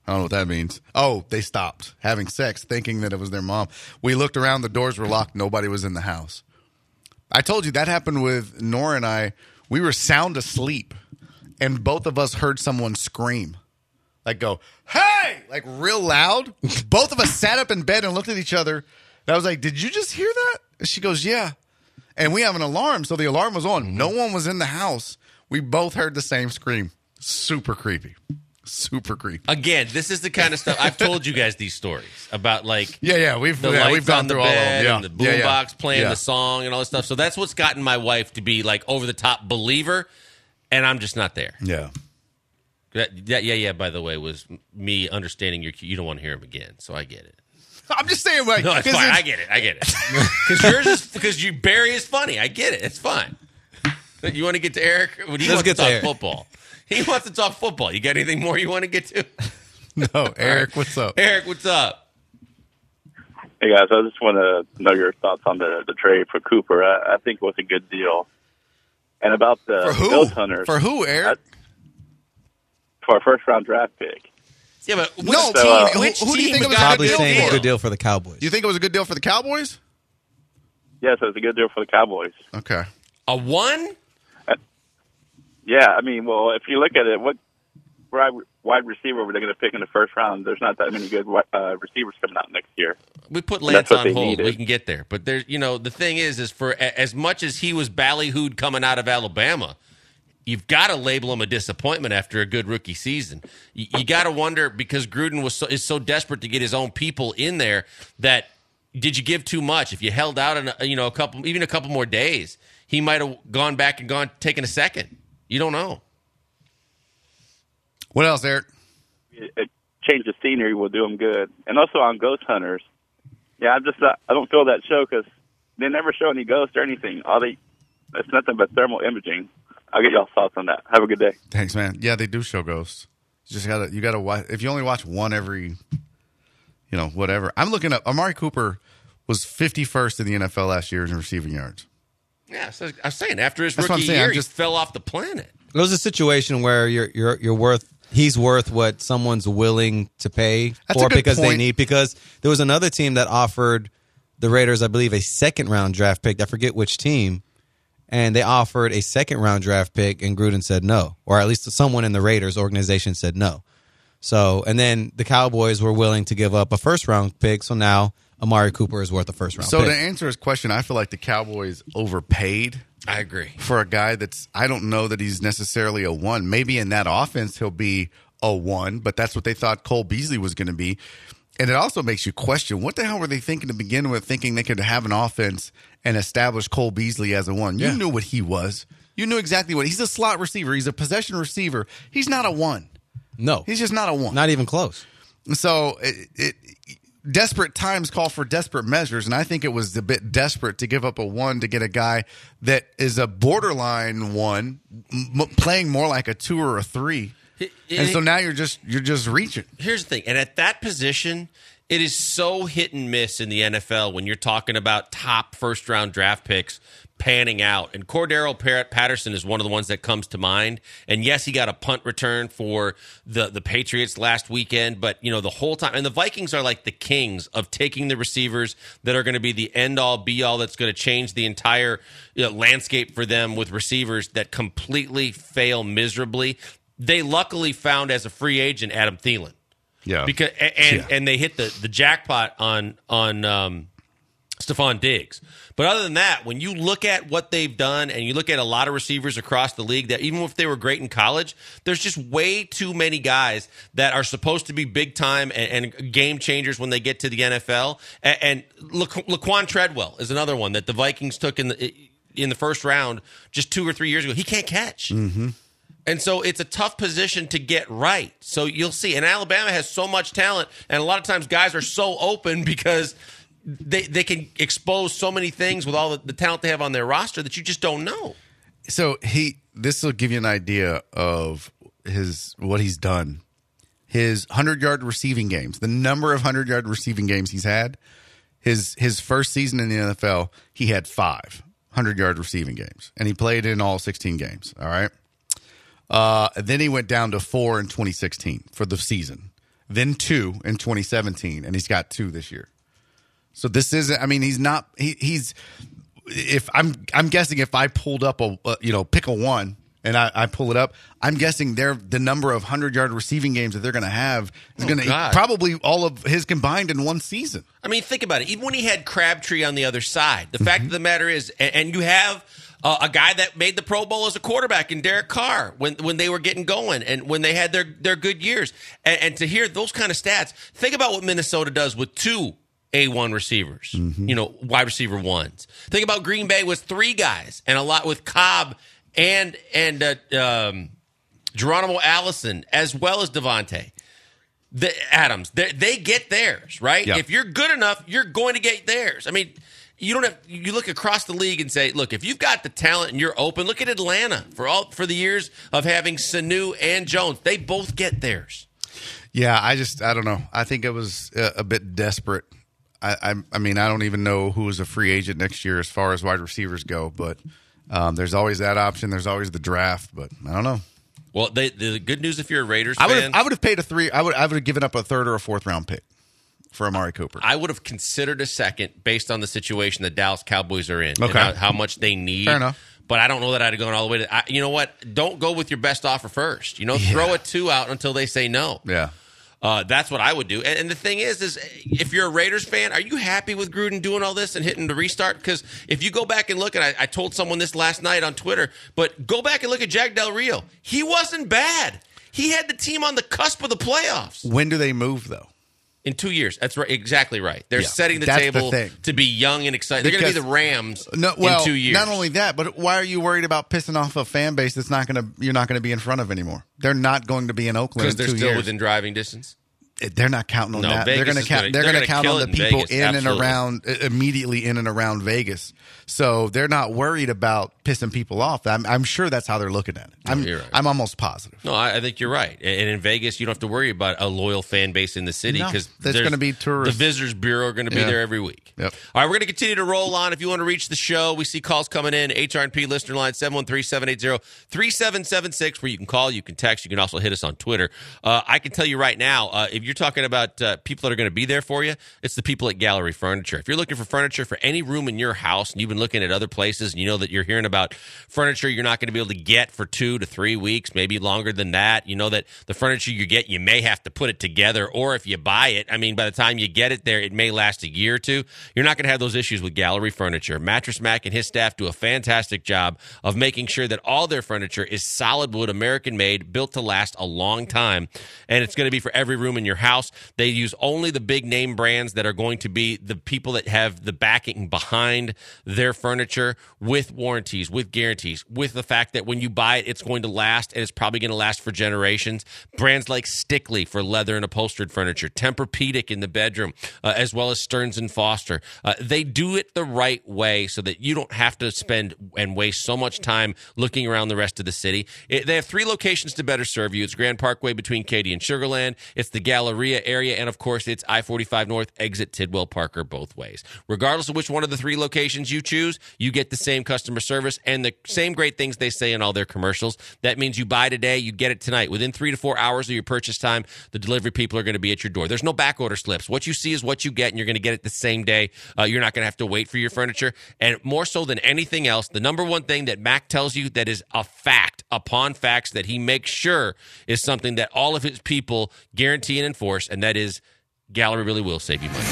I don't know what that means. Oh, they stopped having sex thinking that it was their mom. We looked around, the doors were locked, nobody was in the house. I told you that happened with Nora and I. We were sound asleep, and both of us heard someone scream. Like go, hey! Like real loud. Both of us sat up in bed and looked at each other. And I was like, did you just hear that? And she goes, yeah. And we have an alarm, so the alarm was on. No one was in the house. We both heard the same scream. Super creepy. Super creepy. Again, this is the kind of stuff I've told you guys these stories about, like yeah, yeah, we've the yeah, lights we've gone on the through all of bed them. Yeah. and the boombox yeah, yeah. playing yeah. the song and all this stuff. So that's what's gotten my wife to be like over the top believer, and I'm just not there. Yeah. That, that yeah, yeah. By the way, was me understanding your you don't want to hear him again, so I get it. I'm just saying, like, no, it's fine. It's, I get it. I get it. Because yours is because you Barry is funny. I get it. It's fine. You want to get to Eric? Well, he Let's wants get to talk to football. He wants to talk football. You got anything more you want to get to? No, Eric, what's up? Eric, what's up? Hey, guys, I just want to know your thoughts on the, the trade for Cooper. I, I think it was a good deal. And about the For who? Ghost Hunters. For who, Eric? I, for a first-round draft pick. Yeah, but which no, so, team, uh, who, which who do you team think it was got a Probably good deal saying for? a good deal for the Cowboys. You think it was a good deal for the Cowboys? Yes, it was a good deal for the Cowboys. Okay. A one? Uh, yeah, I mean, well, if you look at it, what wide receiver were they going to pick in the first round? There's not that many good uh, receivers coming out next year. We put And Lance that's what on they hold. needed. We can get there, but there, you know, the thing is, is for a- as much as he was ballyhooed coming out of Alabama, you've got to label him a disappointment after a good rookie season. You, you got to wonder because Gruden was so, is so desperate to get his own people in there that did you give too much? If you held out, an, you know, a couple, even a couple more days, he might have gone back and gone taken a second. You don't know. What else, Eric? A change of scenery will do them good. And also on Ghost Hunters, yeah, I'm just not, I don't feel that show because they never show any ghosts or anything. All they, it's nothing but thermal imaging. I'll get y'all's thoughts on that. Have a good day. Thanks, man. Yeah, they do show ghosts. You just gotta, you gotta watch. If you only watch one every, you know, whatever. I'm looking up. Amari Cooper was fifty-first in the N F L last year in receiving yards. Yeah, so I was saying after his That's what I'm rookie saying. year, I'm he just- fell off the planet. It was a situation where you're you're you're worth he's worth what someone's willing to pay That's for a good because they point. need because there was another team that offered the Raiders, I believe, a second round draft pick. I forget which team. And they offered a second round draft pick and Gruden said no. Or at least someone in the Raiders organization said no. So and then the Cowboys were willing to give up a first round pick, so now Amari Cooper is worth a first round So pick. to answer his question, I feel like the Cowboys overpaid. I agree. For a guy that's, I don't know that he's necessarily a one. Maybe in that offense he'll be a one, but that's what they thought Cole Beasley was going to be. And it also makes you question, what the hell were they thinking to begin with, thinking they could have an offense and establish Cole Beasley as a one? You Yeah. knew what he was. You knew exactly what he's a slot receiver. He's a possession receiver. He's not a one. No. He's just not a one. Not even close. So it, it desperate times call for desperate measures, and I think it was a bit desperate to give up a one to get a guy that is a borderline one, m- playing more like a two or a three. It- and it- so now you're just you're just reaching. Here's the thing, and at that position, it is so hit and miss in the N F L when you're talking about top first round draft picks panning out. And Cordero Parrott Patterson is one of the ones that comes to mind. And yes, he got a punt return for the the Patriots last weekend, but you know the whole time. And the Vikings are like the kings of taking the receivers that are going to be the end all be all. That's going to change the entire you know, landscape for them with receivers that completely fail miserably. They luckily found as a free agent Adam Thielen. Yeah, Because and Yeah. and they hit the, the jackpot on on um, Stephon Diggs. But other than that, when you look at what they've done and you look at a lot of receivers across the league that even if they were great in college, there's just way too many guys that are supposed to be big time and, and game changers when they get to the N F L. And, and La- Laquan Treadwell is another one that the Vikings took in the in the first round just two or three years ago. He can't catch. Mm-hmm. And so it's a tough position to get right. So you'll see. And Alabama has so much talent, and a lot of times guys are so open because they they can expose so many things with all the, the talent they have on their roster that you just don't know. So he, this will give you an idea of his what he's done. His hundred-yard receiving games, the number of hundred-yard receiving games he's had. His his first season in the N F L, he had five hundred-yard receiving games, and he played in all sixteen games. All right. Uh, then he went down to four in twenty sixteen for the season. then two in twenty seventeen, and he's got two this year. So this isn't. I mean, he's not. He, he's. If I'm, I'm guessing if I pulled up a, uh, you know, pick a one and I, I pull it up, I'm guessing they're the number of hundred yard receiving games that they're going to have is Oh, going to God. probably all of his combined in one season. I mean, think about it. Even when he had Crabtree on the other side, the fact of the matter is, and, and you have uh, a guy that made the Pro Bowl as a quarterback in Derek Carr when when they were getting going and when they had their their good years, and, and to hear those kind of stats, think about what Minnesota does with two A one receivers, Mm-hmm. you know, wide receiver ones. Think about Green Bay with three guys and a lot with Cobb and and uh, um, Geronimo Allison as well as Devontae. The Adams, they, they get theirs, right? Yeah. If you're good enough, you're going to get theirs. I mean, you don't have. You look across the league and say, look, if you've got the talent and you're open, look at Atlanta for all for the years of having Sanu and Jones. They both get theirs. Yeah, I just I don't know. I think it was a, a bit desperate. I, I I mean I don't even know who is a free agent next year as far as wide receivers go, but um, there's always that option. There's always the draft, but I don't know. Well, they, the good news if you're a Raiders I would fan, have, I would have paid a three. I would I would have given up a third or a fourth round pick for Amari Cooper. I would have considered a second based on the situation the Dallas Cowboys are in Okay. and how, how much they need. Fair enough. But I don't know that I'd have gone all the way to. I, you know what? Don't go with your best offer first. You know, Yeah. throw a two out until they say no. Yeah. Uh, that's what I would do. And, and the thing is, is if you're a Raiders fan, are you happy with Gruden doing all this and hitting the restart? Because if you go back and look, and I, I told someone this last night on Twitter, but go back and look at Jack Del Rio. He wasn't bad. He had the team on the cusp of the playoffs. When do they move though? In two years. That's right. Exactly right. They're Yeah, setting the that's the table thing. to be young and excited. They're going to be Because- the Rams No, well, in two years. not only that, but why are you worried about pissing off a fan base that's not going to you're not going to be in front of anymore? They're not going to be in Oakland because in they're two still years. within driving distance. They're not counting on No, that. Vegas they're going is to count. gonna- They're they're going to gonna count kill on it the in people Vegas, in absolutely. and around uh, immediately in and around Vegas. So they're not worried about pissing people off. I'm, I'm sure that's how they're looking at it. I'm, you're right. I'm almost positive. No, I, I think you're right. And in Vegas, you don't have to worry about a loyal fan base in the city No, because there's gonna be tourists. The Visitors Bureau are going to be Yeah. there every week. Yep. All right, we're going to continue to roll on. If you want to reach the show, we see calls coming in. H R and P listener line seven one three, seven eight zero, three seven seven six, where you can call, you can text, you can also hit us on Twitter. Uh, I can tell you right now, uh, if you're talking about uh, people that are going to be there for you, it's the people at Gallery Furniture. If you're looking for furniture for any room in your house and you've been looking at other places and you know that you're hearing about furniture you're not going to be able to get for two to three weeks, maybe longer than that, you know that the furniture you get, you may have to put it together, or if you buy it, I mean, by the time you get it there, it may last a year or two. You're not going to have those issues with Gallery Furniture. Mattress Mac and his staff do a fantastic job of making sure that all their furniture is solid wood, American made, built to last a long time, and it's going to be for every room in your house. They use only the big name brands that are going to be the people that have the backing behind their furniture, with warranties, with guarantees, with the fact that when you buy it, it's going to last, and it's probably going to last for generations. Brands like Stickley for leather and upholstered furniture, Tempur-Pedic in the bedroom, uh, as well as Stearns and Foster. Uh, they do it the right way so that you don't have to spend and waste so much time looking around the rest of the city. It, they have three locations to better serve you. It's Grand Parkway between Katy and Sugar Land. It's the Galleria area, and of course, it's I forty-five North, exit Tidwell Parker both ways. Regardless of which one of the three locations you choose, you get the same customer service and the same great things they say in all their commercials. That means you buy today, you get it tonight. Within three to four hours of your purchase time, the delivery people are going to be at your door. There's no back order slips. What you see is what you get, and you're going to get it the same day. Uh, you're not going to have to wait for your furniture. And more so than anything else, the number one thing that Mac tells you that is a fact upon facts that he makes sure is something that all of his people guarantee and enforce, and that is Gallery really will save you money.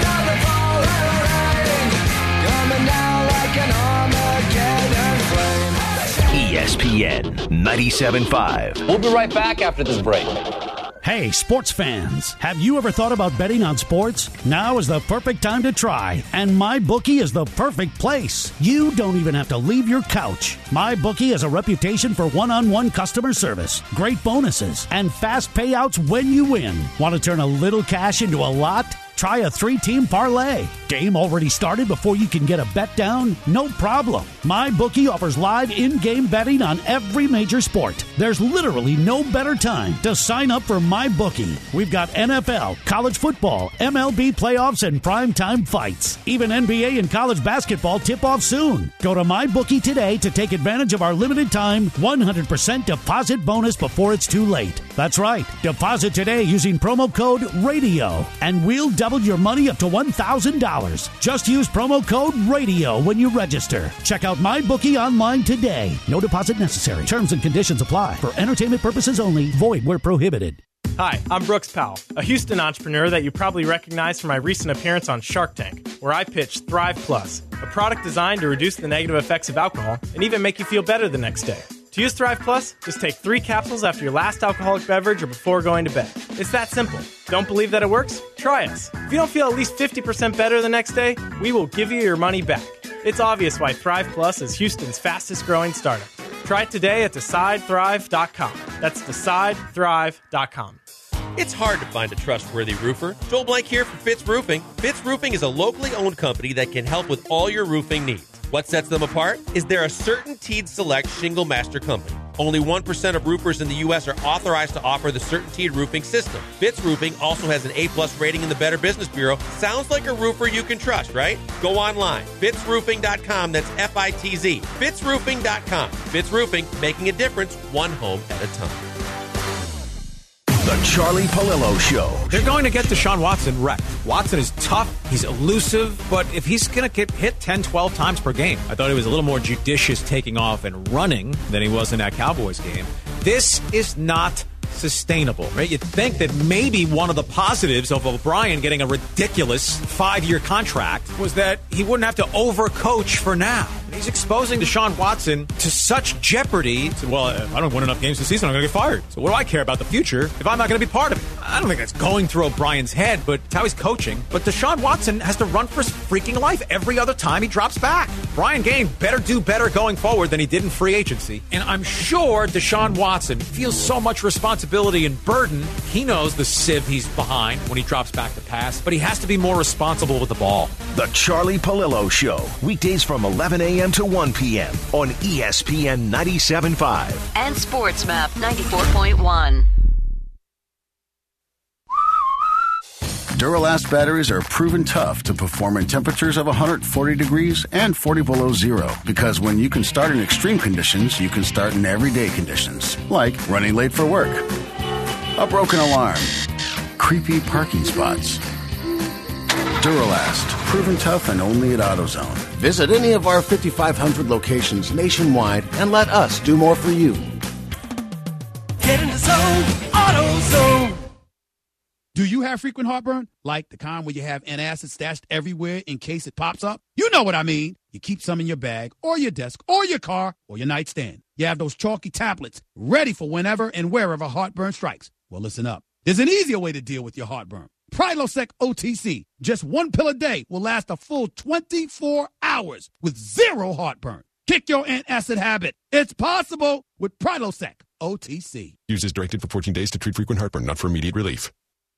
E S P N ninety-seven point five. We'll be right back after this break. Hey, sports fans, have you ever thought about betting on sports? Now is the perfect time to try, and MyBookie is the perfect place. You don't even have to leave your couch. MyBookie has a reputation for one-on-one customer service, great bonuses, and fast payouts when you win. Want to turn a little cash into a lot? Try a three-team parlay. Game already started before you can get a bet down? No problem. MyBookie offers live in-game betting on every major sport. There's literally no better time to sign up for MyBookie. We've got N F L, college football, M L B playoffs, and primetime fights. Even N B A and college basketball tip off soon. Go to MyBookie today to take advantage of our limited time one hundred percent deposit bonus before it's too late. That's right. Deposit today using promo code RADIO, and we'll double your money up to one thousand dollars. Just use promo code RADIO when you register. Check out MyBookie online today. No deposit necessary. Terms and conditions apply. For entertainment purposes only. Void where prohibited. Hi, I'm Brooks Powell, a Houston entrepreneur that you probably recognize from my recent appearance on Shark Tank, where I pitched Thrive Plus, a product designed to reduce the negative effects of alcohol and even make you feel better the next day. To use Thrive Plus, just take three capsules after your last alcoholic beverage or before going to bed. It's that simple. Don't believe that it works? Try us. If you don't feel at least fifty percent better the next day, we will give you your money back. It's obvious why Thrive Plus is Houston's fastest growing startup. Try it today at decide thrive dot com. That's decide thrive dot com. It's hard to find a trustworthy roofer. Joel Blank here for Fitz Roofing. Fitz Roofing is a locally owned company that can help with all your roofing needs. What sets them apart is they're a CertainTeed Select Shingle Master company. Only one percent of roofers in the U S are authorized to offer the CertainTeed roofing system. Fitz Roofing also has an A-plus rating in the Better Business Bureau. Sounds like a roofer you can trust, right? Go online, fitz roofing dot com. That's F I T Z, fitz roofing dot com. Fitz Roofing, making a difference one home at a time. The Charlie Palillo Show. They're going to get Deshaun Watson wrecked. Watson is tough. He's elusive. But if he's going to get hit ten, twelve times per game, I thought he was a little more judicious taking off and running than he was in that Cowboys game. This is not sustainable, right? You'd think that maybe one of the positives of O'Brien getting a ridiculous five-year contract was that he wouldn't have to overcoach for now. He's exposing Deshaun Watson to such jeopardy. So, well, if I don't win enough games this season, I'm going to get fired. So what do I care about the future if I'm not going to be part of it? I don't think that's going through O'Brien's head, but it's how he's coaching. But Deshaun Watson has to run for his freaking life every other time he drops back. Brian Game better do better going forward than he did in free agency. And I'm sure Deshaun Watson feels so much responsibility and burden. He knows the sieve he's behind when he drops back to pass, but he has to be more responsible with the ball. The Charlie Palillo Show. Weekdays from eleven a.m. to one p.m. on E S P N ninety-seven point five. And Sports Map ninety-four point one. Duralast batteries are proven tough to perform in temperatures of one hundred forty degrees and forty below zero. Because when you can start in extreme conditions, you can start in everyday conditions. Like running late for work, a broken alarm, creepy parking spots. Duralast, proven tough and only at AutoZone. Visit any of our fifty-five hundred locations nationwide and let us do more for you. Get in the zone, AutoZone. Do you have frequent heartburn? Like the kind where you have antacids stashed everywhere in case it pops up? You know what I mean. You keep some in your bag or your desk or your car or your nightstand. You have those chalky tablets ready for whenever and wherever heartburn strikes. Well, listen up. There's an easier way to deal with your heartburn. Prilosec O T C. Just one pill a day will last a full twenty-four hours with zero heartburn. Kick your antacid habit. It's possible with Prilosec O T C. Use as directed for fourteen days to treat frequent heartburn, not for immediate relief.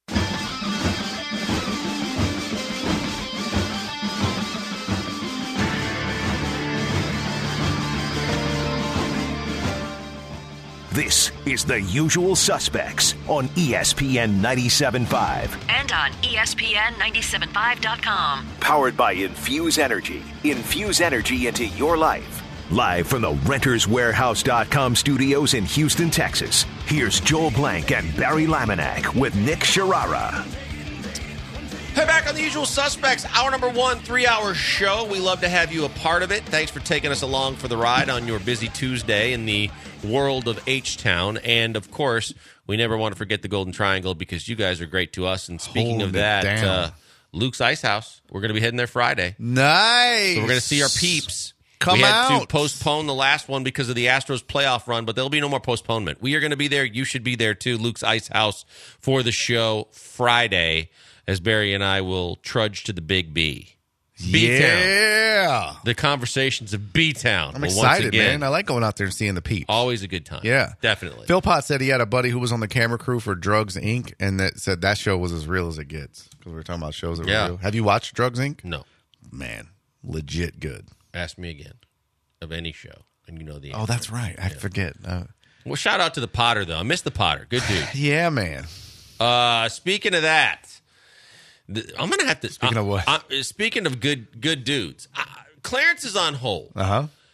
This is The Usual Suspects on E S P N ninety-seven point five. And on E S P N ninety-seven point five dot com. Powered by Infuse Energy. Infuse energy into your life. Live from the Renters Warehouse dot com studios in Houston, Texas. Here's Joel Blank and Barry Laminack with Nick Sharara. Hey, back on The Usual Suspects, hour number one, three-hour show. We love to have you a part of it. Thanks for taking us along for the ride on your busy Tuesday in the world of H-Town. And, of course, we never want to forget the Golden Triangle because you guys are great to us. And speaking Hold of that, it uh, Luke's Ice House, we're going to be heading there Friday. Nice. So we're going to see our peeps. Come we had out. to postpone the last one because of the Astros playoff run, but there'll be no more postponement. We are going to be there. You should be there, too. Luke's Ice House for the show Friday, as Barry and I will trudge to the Big B. B-Town. Yeah. The conversations of B-Town. I'm well, excited, once again, man. I like going out there and seeing the peeps. Always a good time. Yeah. Definitely. Phil Potts said he had a buddy who was on the camera crew for Drugs, Incorporated, and that said that show was as real as it gets. Because we were talking about shows that Yeah. were real. Have you watched Drugs, Incorporated? No. Man, legit good. Ask me again of any show, and you know the answer. Oh, that's right. I Yeah. forget. Uh, Well, shout out to the Potter, though. I miss the Potter. Good dude. yeah, man. Uh, speaking of that, the, I'm going to have to... Speaking uh, of what? Uh, speaking of good good dudes, uh, Clarence is on hold. Uh-huh.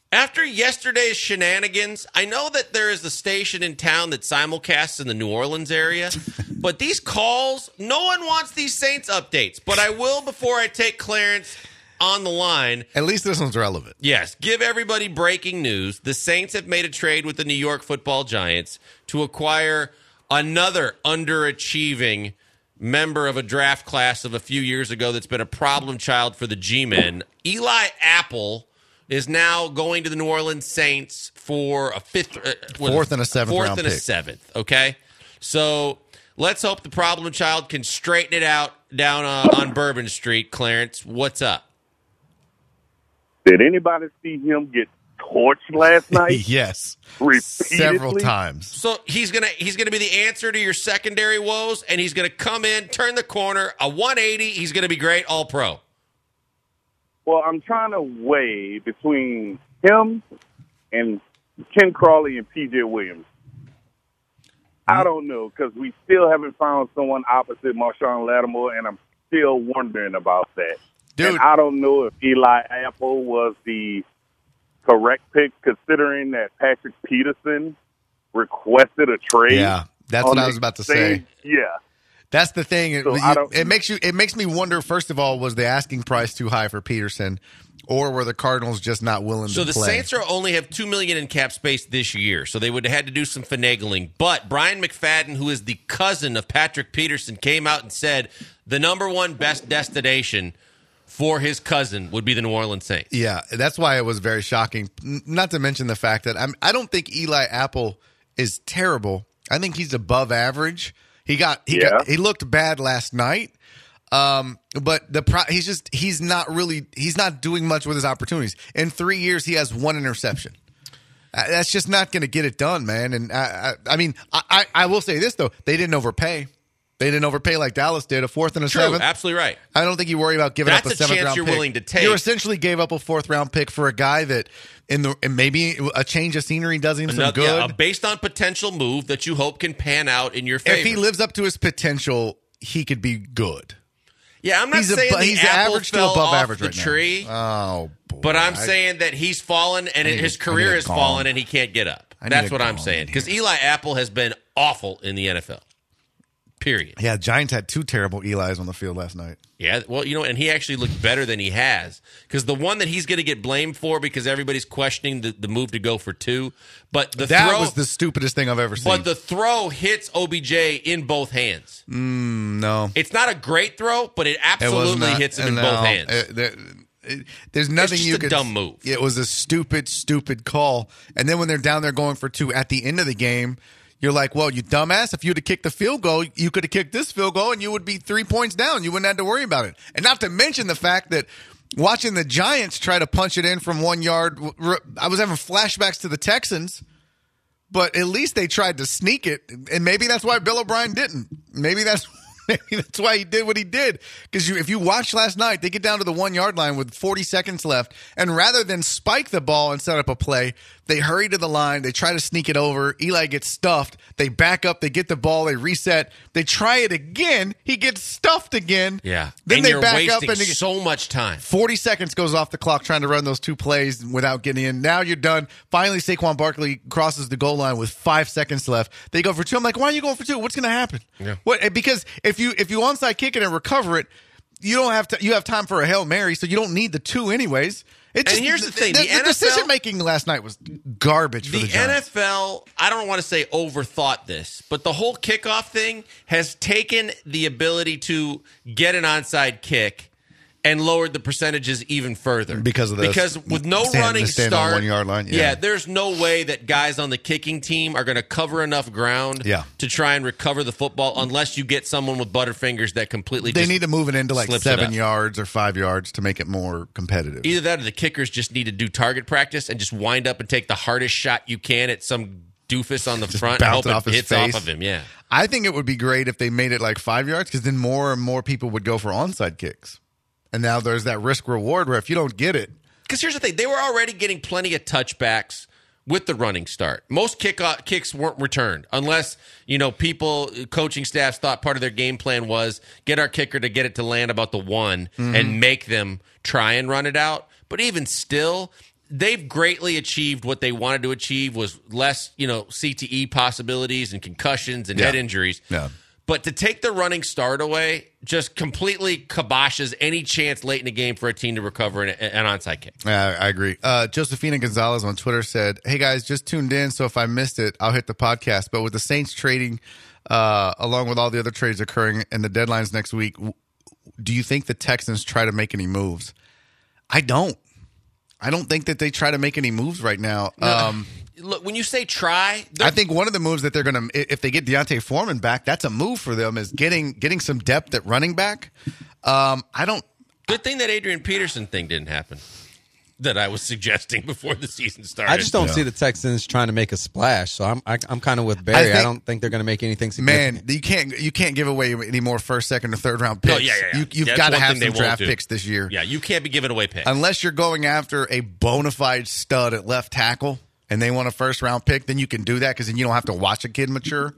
After yesterday's shenanigans, I know that there is a station in town that simulcasts in the New Orleans area, but these calls, no one wants these Saints updates. But I will before I take Clarence on the line. At least this one's relevant. Yes, give everybody breaking news. The Saints have made a trade with the New York Football Giants to acquire another underachieving member of a draft class of a few years ago that's been a problem child for the G-men. Eli Apple is now going to the New Orleans Saints for a fifth, uh, fourth and a seventh, fourth round and pick. a seventh. Okay, so let's hope the problem child can straighten it out down uh, on Bourbon Street. Clarence, what's up? Did anybody see him get torched last night? Yes, repeatedly? Several times. So he's gonna he's gonna be the answer to your secondary woes, and he's gonna come in, turn the corner, a one eighty. He's gonna be great, all pro. Well, I'm trying to weigh between him and Ken Crawley and P J Williams. I don't know, because we still haven't found someone opposite Marshawn Lattimore, and I'm still wondering about that. Dude. And I don't know if Eli Apple was the correct pick, considering that Patrick Peterson requested a trade. Yeah, that's what I was about to say. Yeah. That's the thing. It, So you- I don't- it makes you. It makes me wonder. First of all, was the asking price too high for Peterson, or were the Cardinals just not willing So to the play? Saints are only have two million in cap space this year, so they would have had to do some finagling. But Brian McFadden, who is the cousin of Patrick Peterson, came out and said the number one best destination for his cousin would be the New Orleans Saints. Yeah, that's why it was very shocking. N- Not to mention the fact that I'm, I don't think Eli Apple is terrible. I think he's above average. He got he Yeah. got he looked bad last night. Um, but the pro- he's just he's not really he's not doing much with his opportunities. In three years, he has one interception. Uh, that's just not going to get it done, man. And I, I, I mean, I, I, I will say this though: they didn't overpay. They didn't overpay like Dallas did. A fourth and a True, seventh. absolutely right. I don't think you worry about giving That's up a a seventh chance round you're pick. willing to take. You essentially gave up a fourth round pick for a guy that in the and maybe a change of scenery does him some Another- good. yeah, a based on potential move that you hope can pan out in your favor. If he lives up to his potential, he could be good. Yeah, I'm not He's a- saying the he's apple average to fell above off average the right now. tree. Oh, boy. But I'm I- saying that he's fallen and I need his to- I need career to has calm. fallen and he can't get up. I need That's to what I'm calm saying. Because Eli Apple has been awful in the N F L. Period. Yeah, Giants had two terrible Elis on the field last night. Yeah, well, you know, and he actually looked better than he has. Because the one that he's going to get blamed for because everybody's questioning the, the move to go for two. But the that throw, was the stupidest thing I've ever seen. But the throw hits O B J in both hands. Mm, no. It's not a great throw, but it It was absolutely not- hits him in no, both hands. it- there- it- there's nothing just you a could. dumb move. It was a stupid, stupid call. And then when they're down there going for two at the end of the game, you're like, well, you dumbass, if you'd have kicked the field goal, you could have kicked this field goal and you would be three points down. You wouldn't have to worry about it. And not to mention the fact that watching the Giants try to punch it in from one yard, I was having flashbacks to the Texans, but at least they tried to sneak it. And maybe that's why Bill O'Brien didn't. Maybe that's maybe that's why he did what he did. Because you, if you watch last night, they get down to the one yard line with forty seconds left, and rather than spike the ball and set up a play, they hurry to the line. They try to sneak it over. Eli gets stuffed. They back up. They get the ball. They reset. They try it again. He gets stuffed again. Yeah. Then and they you're back wasting up and they, so much time. forty seconds goes off the clock trying to run those two plays without getting in. Now you're done. Finally, Saquon Barkley crosses the goal line with five seconds left. They go for two. I'm like, why are you going for two? What's going to happen? Yeah. What? Because if you if you onside kick it and recover it, you don't have to. You have time for a Hail Mary, so you don't need the two anyways. It And here's the thing, the, the N F L decision making last night was garbage for the, The Giants. N F L, I don't want to say overthought this, but the whole kickoff thing has taken the ability to get an onside kick and lowered the percentages even further. Because of this. Because with no Stand- running stand on start, one yard line, yeah. there's no way that guys on the kicking team are going to cover enough ground Yeah. to try and recover the football unless you get someone with butterfingers that completely They just need to move it into like slips it seven up. yards or five yards to make it more competitive. Either that or the kickers just need to do target practice and just wind up and take the hardest shot you can at some doofus on the front and bounce hope off it his hits face. off of him. Yeah. I think it would be great if they made it like five yards because then more and more people would go for onside kicks. And now there's that risk reward where if you don't get it, Because here's the thing. They were already getting plenty of touchbacks with the running start. Most kick kicks weren't returned unless, you know, people, coaching staffs thought part of their game plan was get our kicker to get it to land about the one Mhm. and make them try and run it out. But even still, they've greatly achieved what they wanted to achieve, was less, you know, C T E possibilities and concussions and Yeah. head injuries. Yeah. But to take the running start away just completely kiboshes any chance late in the game for a team to recover an, an onside kick. Yeah, I agree. Uh, Josefina Gonzalez on Twitter said, "Hey guys, just tuned in, so if I missed it, I'll hit the podcast. But with the Saints trading, uh, along with all the other trades occurring and the deadlines next week, w- do you think the Texans try to make any moves?" I don't. I don't think that they try to make any moves right now. No. Um, Look, when you say try, I think one of the moves that they're going to, if they get Deontay Foreman back, that's a move for them, is getting getting some depth at running back. Um, I don't. Good thing that Adrian Peterson thing didn't happen that I was suggesting before the season started. I just don't Yeah. see the Texans trying to make a splash. So I'm I, I'm kind of with Barry. I, think- don't think they're going to make anything significant. Man, you can't you can't give away any more first, second, or third round picks. No, yeah, yeah, yeah. You, you've That's got to one have thing they some won't draft do. picks this year. Yeah, you can't be giving away picks. Unless you're going after a bona fide stud at left tackle and they want a first round pick, then you can do that because then you don't have to watch a kid mature.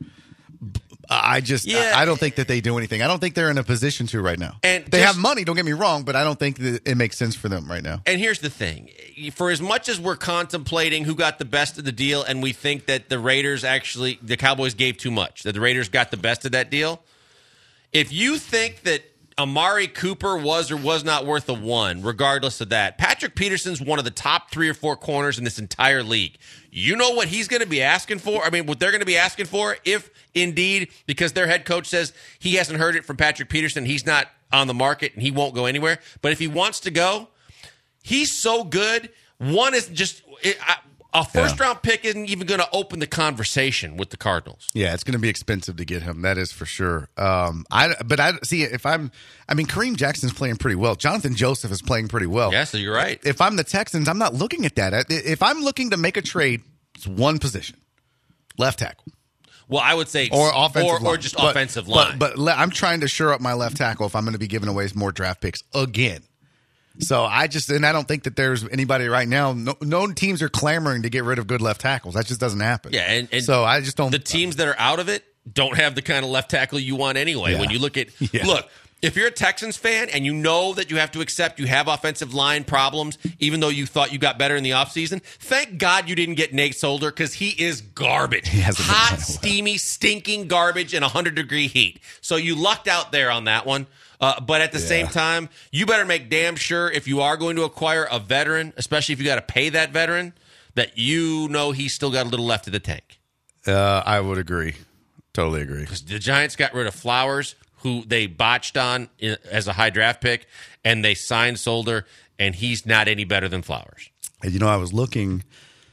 I just, Yeah. I, I don't think that they do anything. I don't think they're in a position to right now. And they just- have money, don't get me wrong, but I don't think that it makes sense for them right now. And here's the thing. For as much as we're contemplating who got the best of the deal and we think that the Raiders actually, the Cowboys gave too much, that the Raiders got the best of that deal, if you think that Amari Cooper was or was not worth a one, regardless of that, Patrick Peterson's one of the top three or four corners in this entire league. You know what he's going to be asking for? I mean, what they're going to be asking for if indeed, because their head coach says he hasn't heard it from Patrick Peterson, he's not on the market and he won't go anywhere. But if he wants to go, he's so good. One is just it, I, a first Yeah. round pick isn't even going to open the conversation with the Cardinals. Yeah, it's going to be expensive to get him. That is for sure. Um, I but I see if I'm. I mean, Kareem Jackson's playing pretty well. Jonathan Joseph is playing pretty well. Yeah, so you're right. If I'm the Texans, I'm not looking at that. If I'm looking to make a trade, it's one position, left tackle. Well, I would say Or offensive or, line. or just But- offensive but- line. But, le- I'm trying to shore up my left tackle if I'm going to be giving away more draft picks again. So I just, and I don't think that there's anybody right now. No, no teams are clamoring to get rid of good left tackles. That just doesn't happen. Yeah, and, and so I just don't. The teams that are out of it don't have the kind of left tackle you want anyway. Yeah. When you look at Yeah. look, if you're a Texans fan and you know that you have to accept you have offensive line problems, even though you thought you got better in the offseason, thank God you didn't get Nate Solder because he is garbage. He hasn't been Hot, playing well. steamy, stinking garbage in one hundred degree heat. So you lucked out there on that one. Uh, but at the Yeah. same time, you better make damn sure if you are going to acquire a veteran, especially if you got to pay that veteran, that you know he's still got a little left of the tank. Uh, I would agree. Totally agree. Because the Giants got rid of Flowers, who they botched on in, as a high draft pick, and they signed Solder, and he's not any better than Flowers. You know, I was looking.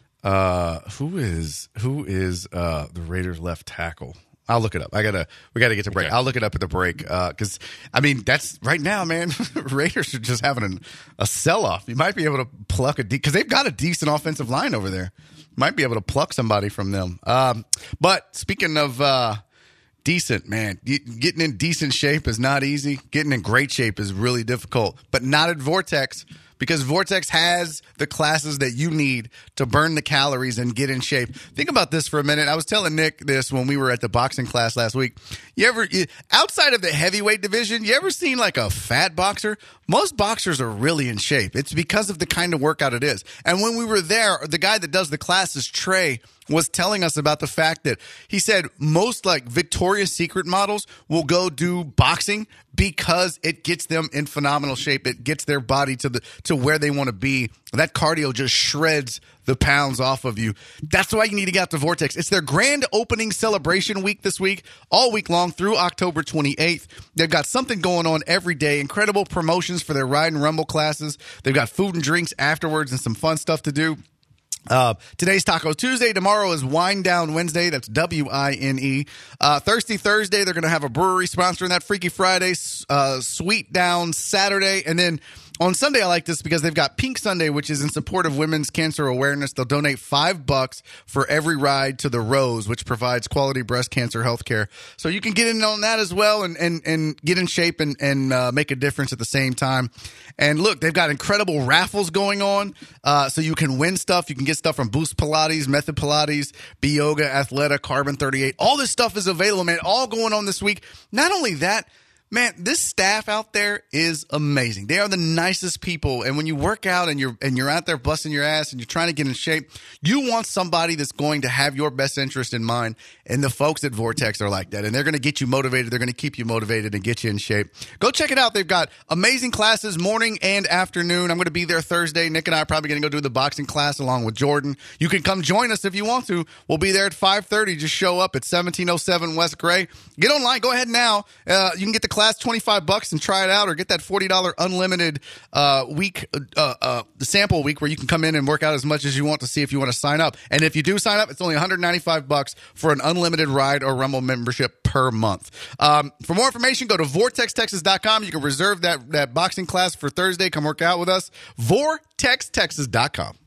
Uh, who is who is uh, the Raiders' left tackle? I'll look it up. I gotta. We gotta get to break. Okay. I'll look it up at the break because I mean that's right now, man. Raiders are just having an, a sell off. You might be able to pluck a because they've got a decent offensive line over there. Might be able to pluck somebody from them. Um, but speaking of uh, decent, man, getting in decent shape is not easy. Getting in great shape is really difficult. But not at Vortex. Because Vortex has the classes that you need to burn the calories and get in shape. Think about this for a minute. I was telling Nick this when we were at the boxing class last week. You ever, you, outside of the heavyweight division, you ever seen like a fat boxer? Most boxers are really in shape. It's because of the kind of workout it is. And when we were there, the guy that does the classes, Trey, was telling us about the fact that he said most like Victoria's Secret models will go do boxing because it gets them in phenomenal shape. It gets their body to the to where they want to be. That cardio just shreds the pounds off of you. That's why you need to get out to Vortex. It's their grand opening celebration week this week, all week long through October twenty-eighth. They've got something going on every day. Incredible promotions for their Ride and Rumble classes. They've got food and drinks afterwards and some fun stuff to do. Uh, today's Taco Tuesday. Tomorrow is Wine Down Wednesday. That's W I N E. Uh, Thirsty Thursday, they're going to have a brewery sponsoring that. Freaky Friday, uh, Sweet Down Saturday. And then on Sunday, I like this because they've got Pink Sunday, which is in support of women's cancer awareness. They'll donate five bucks for every ride to the Rose, which provides quality breast cancer health care. So you can get in on that as well and and, and get in shape and, and uh, make a difference at the same time. And look, they've got incredible raffles going on. Uh, so you can win stuff. You can get stuff from Boost Pilates, Method Pilates, B Yoga, Athleta, Carbon thirty-eight. All this stuff is available, man. All going on this week. Not only that, Man, this staff out there is amazing. They are the nicest people. And when you work out and you're and you're out there busting your ass and you're trying to get in shape, you want somebody that's going to have your best interest in mind. And the folks at Vortex are like that. And they're going to get you motivated. They're going to keep you motivated and get you in shape. Go check it out. They've got amazing classes morning and afternoon. I'm going to be there Thursday. Nick and I are probably going to go do the boxing class along with Jordan. You can come join us if you want to. We'll be there at five thirty. Just show up at seventeen oh seven West Gray. Get online. Go ahead now. Uh, you can get the class twenty-five bucks and try it out, or get that forty dollars unlimited uh, week, uh, uh, the sample week where you can come in and work out as much as you want to see if you want to sign up. And if you do sign up, it's only one hundred ninety-five bucks for an unlimited ride or Rumble membership per month. Um, for more information, go to vortex texas dot com. You can reserve that, that boxing class for Thursday. Come work out with us. vortex texas dot com.